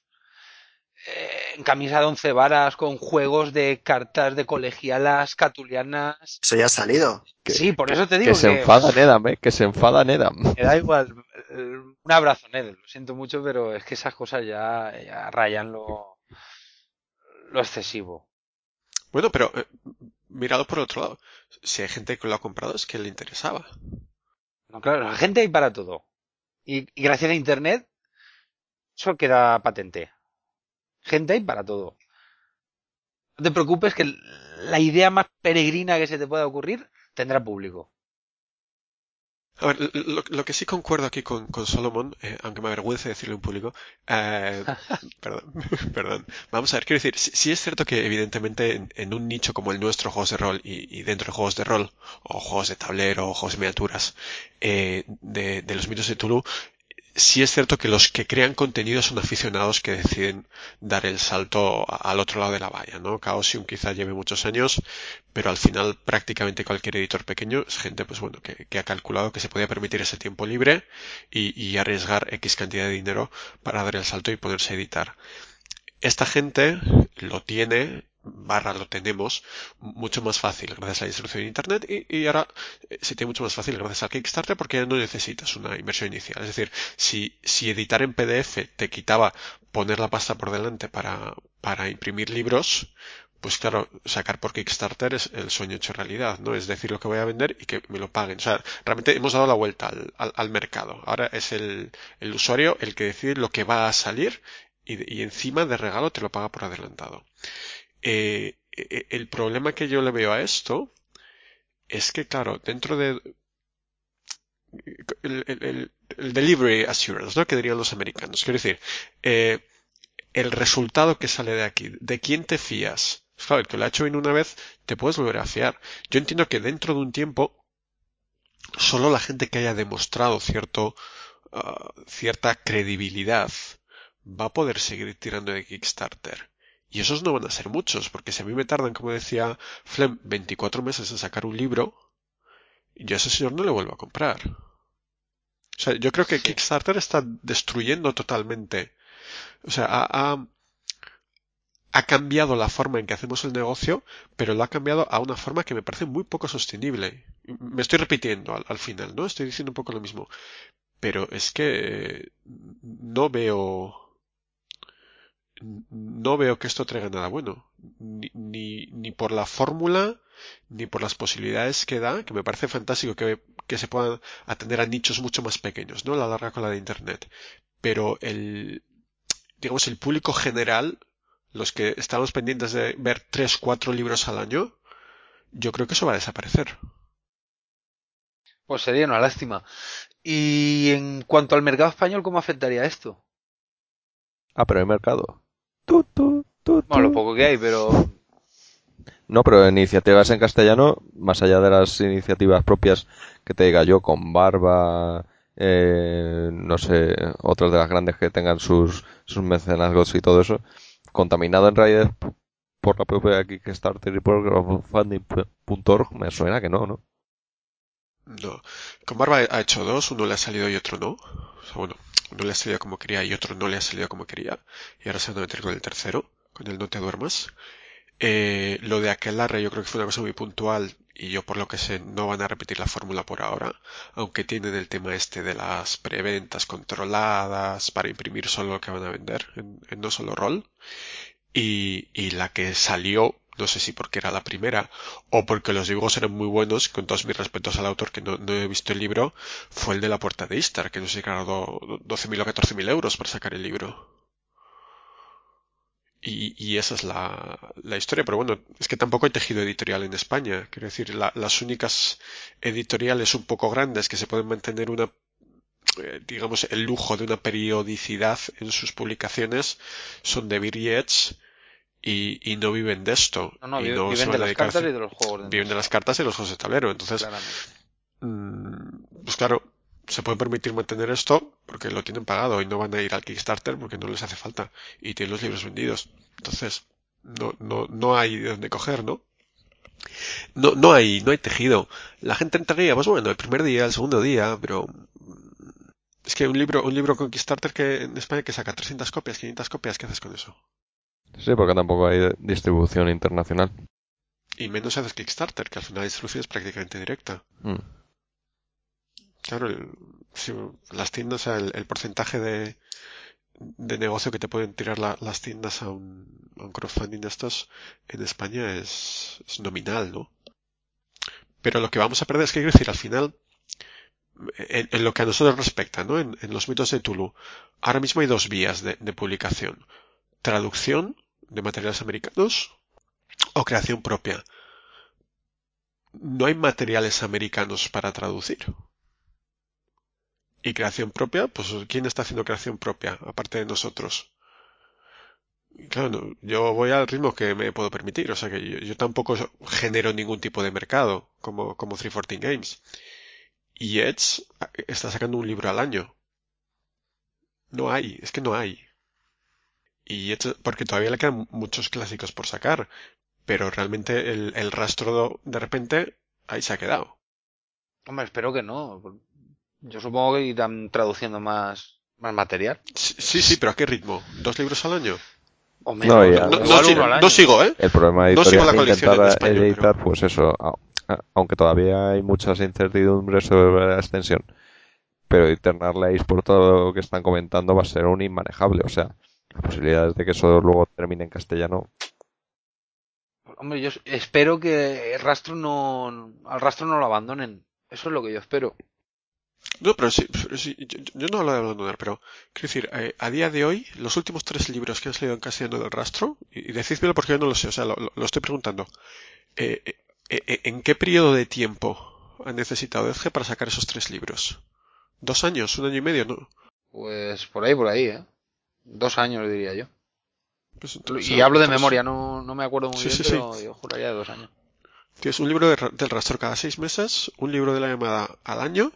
eh, en camisa de once varas con juegos de cartas de colegialas catulianas. Eso ya ha salido. Que, Sí, por que, eso te que digo se que enfada Nedam, ¿eh? Que se enfada Nedam. me da igual. Eh, Un abrazo, Ned. Lo siento mucho, pero es que esas cosas ya, ya rayan lo, lo excesivo. Bueno, pero eh, mirado por otro lado, si hay gente que lo ha comprado es que le interesaba. No, claro, la gente hay para todo. Y, y gracias a Internet, eso queda patente. Gente hay para todo. No te preocupes que la idea más peregrina que se te pueda ocurrir tendrá público. A ver, lo, lo que sí concuerdo aquí con, con Solomon, eh, aunque me avergüence decirlo en público, eh, perdón, perdón. Vamos a ver, quiero decir, sí, sí es cierto que evidentemente en, en un nicho como el nuestro, juegos de rol, y, y dentro de juegos de rol, o juegos de tablero, o juegos de miniaturas, eh, de, de los mitos de Tulu, sí es cierto que los que crean contenido son aficionados que deciden dar el salto al otro lado de la valla, ¿no? Chaosium quizá lleve muchos años, pero al final prácticamente cualquier editor pequeño es gente, pues bueno, que, que ha calculado que se podía permitir ese tiempo libre y, y arriesgar X cantidad de dinero para dar el salto y ponerse a editar. Esta gente lo tiene, barra lo tenemos, mucho más fácil gracias a la distribución de Internet y, y ahora eh, se tiene mucho más fácil gracias al Kickstarter porque ya no necesitas una inversión inicial. Es decir, si, si editar en P D F te quitaba poner la pasta por delante para, para imprimir libros, pues claro, sacar por Kickstarter es el sueño hecho realidad, ¿no? Es decir, lo que voy a vender y que me lo paguen. O sea, realmente hemos dado la vuelta al, al, al mercado. Ahora es el, el usuario el que decide lo que va a salir y, y encima de regalo te lo paga por adelantado. Eh, eh, el problema que yo le veo a esto es que, claro, dentro de el, el, el, el delivery assurance, ¿no? Que dirían los americanos. Quiero decir, eh, el resultado que sale de aquí, ¿de quién te fías? Claro, el que lo ha hecho bien una vez, te puedes volver a fiar. Yo entiendo que dentro de un tiempo, solo la gente que haya demostrado cierto, uh, cierta credibilidad va a poder seguir tirando de Kickstarter. Y esos no van a ser muchos, porque si a mí me tardan, como decía Flem, veinticuatro meses en sacar un libro, yo a ese señor no le vuelvo a comprar. O sea, yo creo que Sí. Kickstarter está destruyendo totalmente. O sea, ha, ha, ha cambiado la forma en que hacemos el negocio, pero lo ha cambiado a una forma que me parece muy poco sostenible. Me estoy repitiendo al, al final, ¿no? Estoy diciendo un poco lo mismo. Pero es que no veo no veo que esto traiga nada bueno, ni, ni, ni por la fórmula, ni por las posibilidades que da, que me parece fantástico que, que se puedan atender a nichos mucho más pequeños, ¿no? La larga cola de Internet. Pero el, digamos, el público general, los que estamos pendientes de ver tres, cuatro libros al año, yo creo que eso va a desaparecer. Pues sería una lástima. Y en cuanto al mercado español, ¿cómo afectaría esto? Ah, pero hay mercado. Tu, tu, tu, Bueno, lo tu. poco que hay, pero No, pero iniciativas en castellano, más allá de las iniciativas propias que te diga yo, con Barba, eh, no sé, otras de las grandes que tengan sus, sus mecenazgos y todo eso, contaminado en realidad por la propia Kickstarter y por crowdfunding punto org, me suena que no, ¿no? No. Con Barba ha hecho dos, uno le ha salido y otro no. O sea, bueno, uno le ha salido como quería y otro no le ha salido como quería. Y ahora se van a meter con el tercero, con el No te duermas. Eh, lo de Aquelarre yo creo que fue una cosa muy puntual y yo por lo que sé no van a repetir la fórmula por ahora, aunque tienen el tema este de las preventas controladas para imprimir solo lo que van a vender en, en no solo rol. Y, y la que salió, no sé si porque era la primera o porque los dibujos eran muy buenos, con todos mis respetos al autor que no, no he visto el libro, fue el de la puerta de Istar, que no sé si ganó doce mil o catorce mil euros para sacar el libro. Y, y esa es la, la historia, pero bueno, es que tampoco hay tejido editorial en España. Quiero decir, la- las únicas editoriales un poco grandes que se pueden mantener una, eh, digamos, el lujo de una periodicidad en sus publicaciones son de Beer y Edge y, y no viven de esto no, no, y vi- no se viven de van a las dedicar a cartas hacer, y de los juegos de viven de mesa, las cartas y los juegos de tablero. Entonces, claramente. mm, pues claro, se pueden permitir mantener esto porque lo tienen pagado y no van a ir al Kickstarter porque no les hace falta y tienen los libros vendidos. Entonces, no, no, no hay de dónde coger, ¿no? No, no hay, no hay tejido. La gente entraría, pues bueno, el primer día, el segundo día, pero es que un libro, un libro con Kickstarter que en España que saca trescientas copias, quinientas copias, ¿qué haces con eso? Sí, porque tampoco hay distribución internacional. Y menos haces Kickstarter, que al final la distribución es prácticamente directa. Mm. Claro, el, si las tiendas, o sea, el, el porcentaje de, de negocio que te pueden tirar la- las tiendas a un, a un crowdfunding de estos en España es, es nominal, ¿no? Pero lo que vamos a perder es que, quiero decir, al final, en, en lo que a nosotros respecta, ¿no? En, en los mitos de Tulu, ahora mismo hay dos vías de, de publicación. Traducción de materiales americanos o creación propia. No hay materiales americanos para traducir. Y creación propia, pues ¿quién está haciendo creación propia, aparte de nosotros? Y claro, no, yo voy al ritmo que me puedo permitir, o sea que yo, yo tampoco genero ningún tipo de mercado, como, como trescientos catorce Games. Y Edge está sacando un libro al año. No hay, es que no hay. Y Edge, porque todavía le quedan muchos clásicos por sacar, pero realmente el, el rastro de repente ahí se ha quedado. Hombre, espero que no. Yo supongo que irán traduciendo más, más material. Sí, sí, pero ¿a qué ritmo? ¿Dos libros al año? O No, menos, y No, o no, además- no, igual si- uno al no año. sigo, ¿eh? El problema No sigo editorial la de colección intentar en español, editar, pero... pues eso, a- a- aunque todavía hay muchas incertidumbres sobre la extensión, pero Eternal Lace, por todo lo que están comentando, va a ser un inmanejable. O sea, las posibilidades de que eso luego termine en castellano. Hombre, yo espero que el rastro no, al rastro no lo abandonen. Eso es lo que yo espero. No, pero sí, pero sí, yo, yo no hablo de abandonar, pero quiero decir, eh, a día de hoy, los últimos tres libros que han salido en castellano del rastro, y, y decídmelo porque yo no lo sé, o sea, lo, lo- lo estoy preguntando, eh, eh, eh, ¿en qué periodo de tiempo ha necesitado Edge para sacar esos tres libros? ¿Dos años? ¿Un año y medio? No. Pues por ahí, por ahí, ¿eh? Dos años, diría yo. Pues, ent- o Y sea, hablo de estamos... memoria, no, no me acuerdo muy Sí, bien, sí, sí. pero yo juraría de dos años. Tienes un libro de ra- del rastro cada seis meses, un libro de la llamada al año,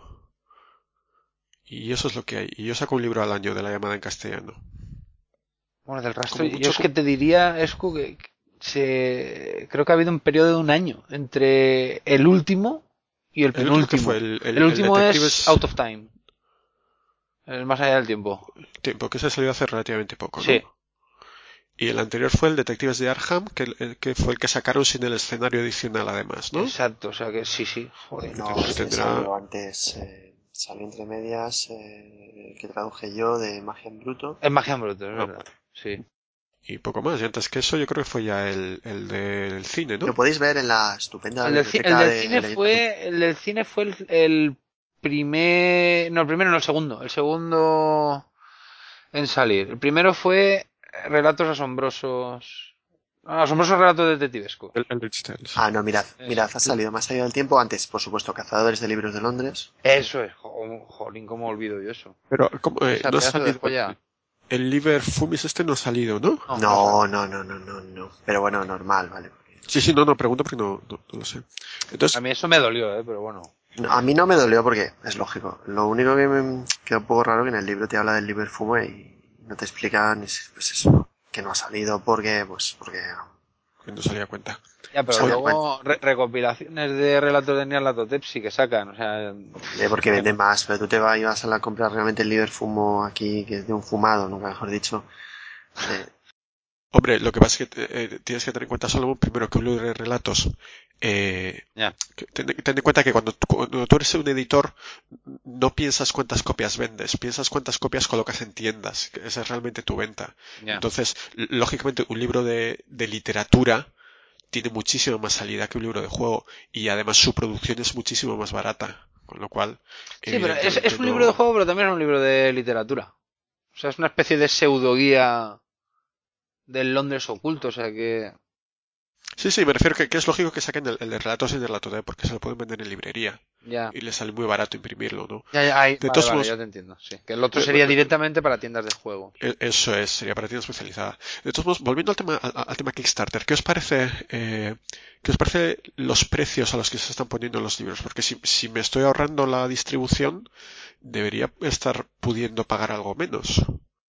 y eso es lo que hay. Y yo saco un libro al año de la llamada en castellano. Bueno, del rastro, Como yo mucho... es que te diría, Escu, que se... creo que ha habido un periodo de un año entre el último y el El último que penúltimo. fue el, el, El el último es Detectives Out of Time, el más allá del tiempo. Tiempo, que se salió hace relativamente poco, ¿no? Sí, Y el anterior fue el Detectives de Arkham, que, el- que fue el que sacaron sin el escenario adicional además, ¿no? exacto, o sea que sí, sí, joder. No, Que ese tendrá... salió antes, eh, salió entre medias, eh, el que traduje yo de Magia en Bruto. Es magia en bruto, es Ah, verdad. Sí. y poco más. Y antes que eso yo creo que fue ya el, el del cine, ¿no? Lo podéis ver en la estupenda El del, ci- el biblioteca del de cine la- fue, el del cine fue el, el primer, no, el primero no, el segundo, el segundo en salir. El primero fue Relatos asombrosos, asombrosos relatos detectivescos. El, el Rich Tales. Ah, no, mirad, mirad, Eso. ha salido más allá del tiempo. Antes, por supuesto, Cazadores de Libros de Londres. Eso es, jo- jolín, cómo olvido yo eso. Pero ¿cómo, eh, Esa no ha pedazo de salido joya. el, el Liber Fumis este no ha salido, ¿no? No, no No, no, no, no, no, no. Pero bueno, normal, ¿vale? Sí, sí, no, no, pregunto porque no, no, no lo sé. A Entonces, mí eso me dolió, eh, pero bueno. No, a mí no me dolió porque es lógico. Lo único que me queda un poco raro que en el libro te habla del Liverfumo y no te explican, es, pues eso, que no ha salido porque, pues, porque que no salía a cuenta. Ya, pero Joder, luego re- recopilaciones de relatos de Nyarlathotep sí que sacan, o sea, eh, porque vende más, pero tú te vas y vas a la comprar realmente el Liverfumo aquí, que es de un fumado, nunca mejor dicho. Eh, Hombre, lo que pasa es que eh, tienes que tener en cuenta, Solomon, primero que un libro de relatos. Eh, ya. que- ten, ten en cuenta que cuando, tú- cuando tú eres un editor, no piensas cuántas copias vendes, piensas cuántas copias colocas en tiendas, que esa es realmente tu venta. Ya. Entonces, l- lógicamente, un libro de, de literatura tiene muchísima más salida que un libro de juego y además su producción es muchísimo más barata, con lo cual, Sí, pero es, evidentemente es un libro de no... juego, pero también es un libro de literatura. O sea, es una especie de pseudo guía del Londres oculto, o sea que... Sí, sí, me refiero que, que es lógico que saquen el, el de relatos y el de Relato porque se lo pueden vender en librería Ya, y les sale muy barato imprimirlo, ¿no? ya, ya, ahí, De vale, todos vale, modos, ya te entiendo, sí. Que el otro eh, sería eh, directamente para tiendas de juegos. eh, eso es, sería para tienda especializada. De todos modos, volviendo al tema, al, al tema Kickstarter, ¿qué os parece, eh, qué os parece los precios a los que se están poniendo los libros? Porque si, si me estoy ahorrando la distribución, debería estar pudiendo pagar algo menos.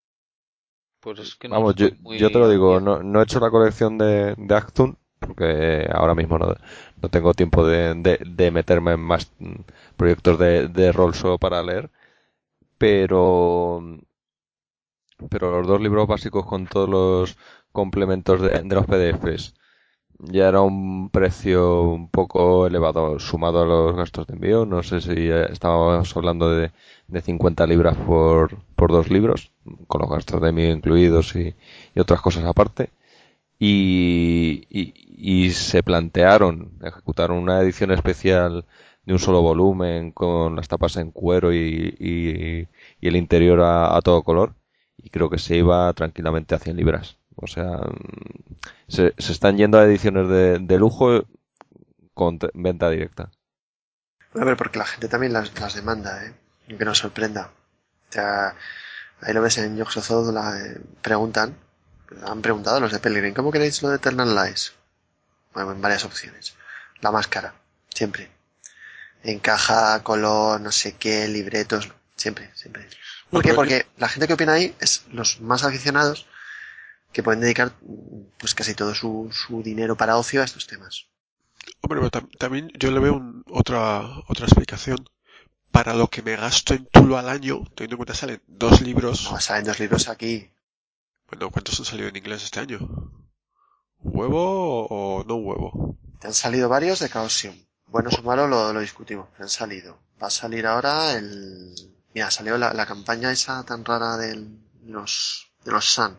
Pues es que no Vamos, yo, estoy muy yo te lo al digo, día. no, no he hecho la colección de, de Actun, porque ahora mismo no, no tengo tiempo de, de, de meterme en más mm, proyectos de, de rol solo para leer, pero, pero los dos libros básicos con todos los complementos de, de los P D Fs ya era un precio un poco elevado sumado a los gastos de envío. No sé si eh, estábamos hablando de, de cincuenta libras por, por dos libros, con los gastos de envío incluidos y, y otras cosas aparte. Y, y, y se plantearon ejecutar una edición especial de un solo volumen con las tapas en cuero y, y, y el interior a, a todo color. Y creo que se iba tranquilamente a cien libras. O sea, se, se están yendo a ediciones de, de lujo con te- venta directa. a ver, porque la gente también las, las demanda, ¿eh? que nos sorprenda. O sea, ahí lo ves en Yoxozod, la eh, preguntan, han preguntado los de Pellegrin, ¿cómo queréis lo de Eternal Lies? Bueno, en varias opciones. La máscara, siempre. Encaja, color, no sé qué, libretos, siempre, siempre. ¿Por qué? Porque la gente que opina ahí es los más aficionados que pueden dedicar pues casi todo su, su dinero para ocio a estos temas. Hombre, pero tam- también yo le veo un- otra otra explicación. Para lo que me gasto en Tulu al año, teniendo en cuenta que salen dos libros. No, salen dos libros aquí. Bueno, ¿cuántos han salido en inglés este año? ¿Huevo o no huevo? Te han salido varios de Chaosium. Buenos o malos lo, lo discutimos. Te han salido. Va a salir ahora el... Mira, salió la, la campaña esa tan rara de los, de los Sun.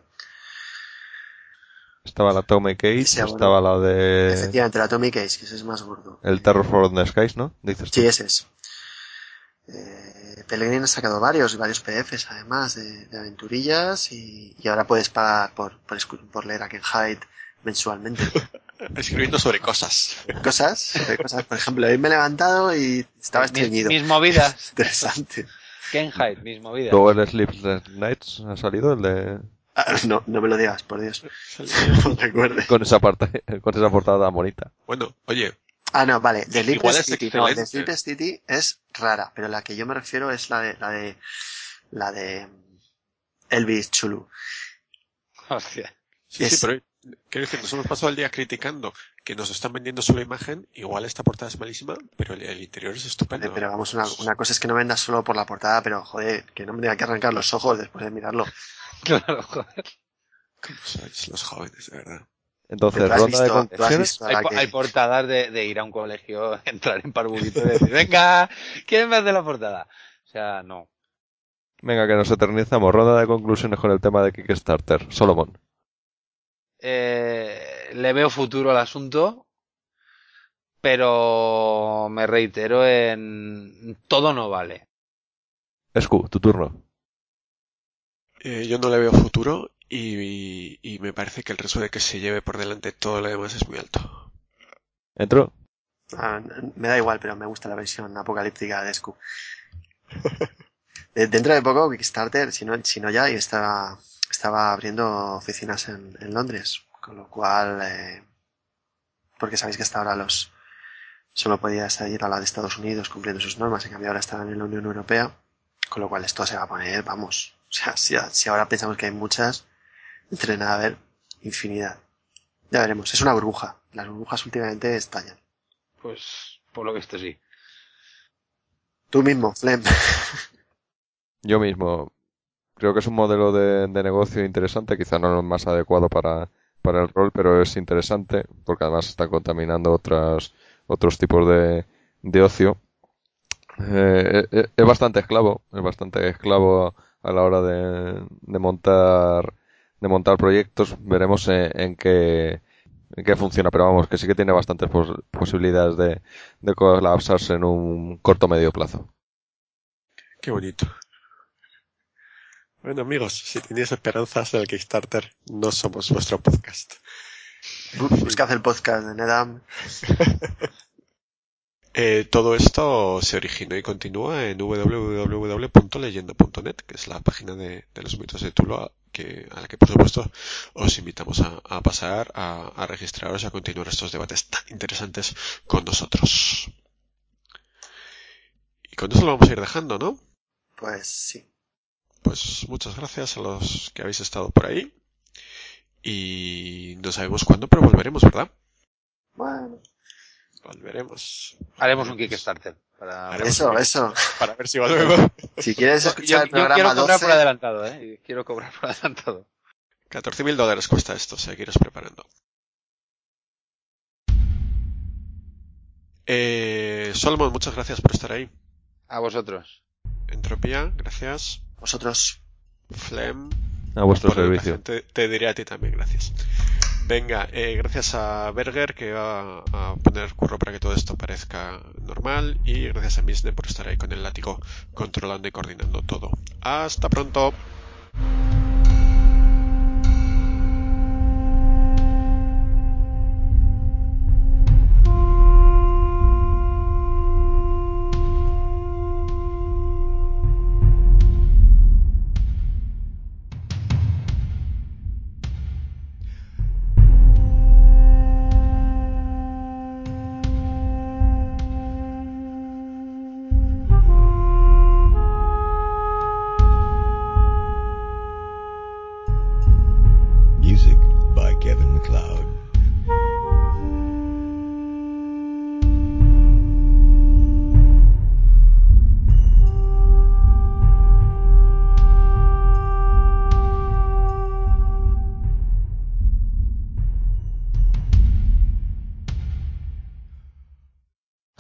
Estaba la Tommy Cage, Sí, bueno, estaba la de... Efectivamente, la Atomic Cage, que ese es más gordo. El Terror for the Skies, ¿no? Dices tú. Sí, ese es. Eh, Pellegrin ha sacado varios, varios P Fs además de, de aventurillas y, y ahora puedes pagar por, por, por leer a Ken Hyde mensualmente. Escribiendo sobre cosas. Cosas, sobre cosas. Por ejemplo, hoy me he levantado y estaba mis, estreñido. mis movidas. Interesante. Ken Hyde, mis movidas. Luego el Sleepless Nights ha salido, el de... Ah, no, no me lo digas, por Dios. No recuerde. Con esa, parte, con esa portada bonita. Bueno, oye. Ah, no, vale. The Igual Sleepless es City. No, excelente. The Sleepless City es rara, pero la que yo me refiero es la de, la de, la de Elvis Chulu. Hostia. Sí, Es- sí, pero quiero decir, nos hemos pasado el día criticando que nos están vendiendo solo imagen. Igual esta portada es malísima, pero el, el interior es estupendo. Vale, pero vamos, una, una cosa es que no vendas solo por la portada, pero joder, que no me tenga que arrancar los ojos después de mirarlo. Claro, joder. ¿Cómo sois los jóvenes, de verdad? Entonces, Tú has ronda de visto- tú has conclusiones. visto a Hay, la po- que- hay portadas de, de ir a un colegio, entrar en parvulito y decir, venga, ¿quién me hace la portada? O sea, no. Venga, que nos eternizamos. Ronda de conclusiones con el tema de Kickstarter. Solomon. Eh, le veo futuro al asunto, pero me reitero en todo no vale. Escu, tu turno. Eh, yo no le veo futuro y, y, y me parece que el riesgo de que se lleve por delante todo lo demás es muy alto. ¿Entro? Ah, me da igual, pero me gusta la versión apocalíptica de Scoop. De- Dentro de poco, Kickstarter, si no, si no ya, y estaba, estaba abriendo oficinas en, en Londres, con lo cual, eh, porque sabéis que hasta ahora los solo podías ir a la de Estados Unidos cumpliendo sus normas, en cambio ahora están en la Unión Europea, con lo cual esto se va a poner, vamos, o sea, si, si ahora pensamos que hay muchas, entre nada a ver, infinidad. Ya veremos, es una burbuja, las burbujas últimamente estallan. Pues, por lo visto sí. Tú mismo, Flem. Yo mismo. Creo que es un modelo de, de negocio interesante, quizá no el más adecuado para, para el rol, pero es interesante porque además está contaminando otras, otros tipos de, de ocio. Eh, eh, es bastante esclavo, es bastante esclavo a la hora de, de montar de montar proyectos. Veremos en, en qué en qué funciona, pero vamos, que sí que tiene bastantes pos posibilidades de, de colapsarse en un corto medio plazo. Qué bonito. Bueno, amigos, si tenéis esperanzas del Kickstarter, no somos vuestro podcast. Buscad el podcast de Nedam. Eh, todo esto se originó y continúa en w w w punto leyenda punto net, que es la página de, de los mitos de Tulu, a, que, a la que por supuesto os invitamos a, a pasar, a, a registraros y a continuar estos debates tan interesantes con nosotros. Y con eso lo vamos a ir dejando, ¿no? Pues sí. Pues muchas gracias a los que habéis estado por ahí. Y no sabemos cuándo, pero volveremos, ¿verdad? Bueno. Volveremos. Haremos un Kickstarter. Para, Haremos Eso, un eso. Para ver si volvemos. Si quieres yo, escuchar yo el programa quiero cobrar doce, por adelantado, ¿eh? Quiero cobrar por adelantado. catorce mil dólares cuesta esto, seguiros preparando. Eh, Solomon, muchas gracias por estar ahí. A vosotros. Entropía, gracias. vosotros, Flem, A vuestro por servicio. educación, te, te diré a ti también, gracias. Venga, eh, gracias a Berger que va a poner curro para que todo esto parezca normal y gracias a Misne por estar ahí con el látigo controlando y coordinando todo. Hasta pronto.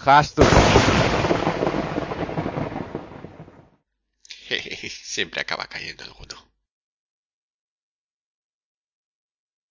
Has to. Siempre acaba cayendo alguno.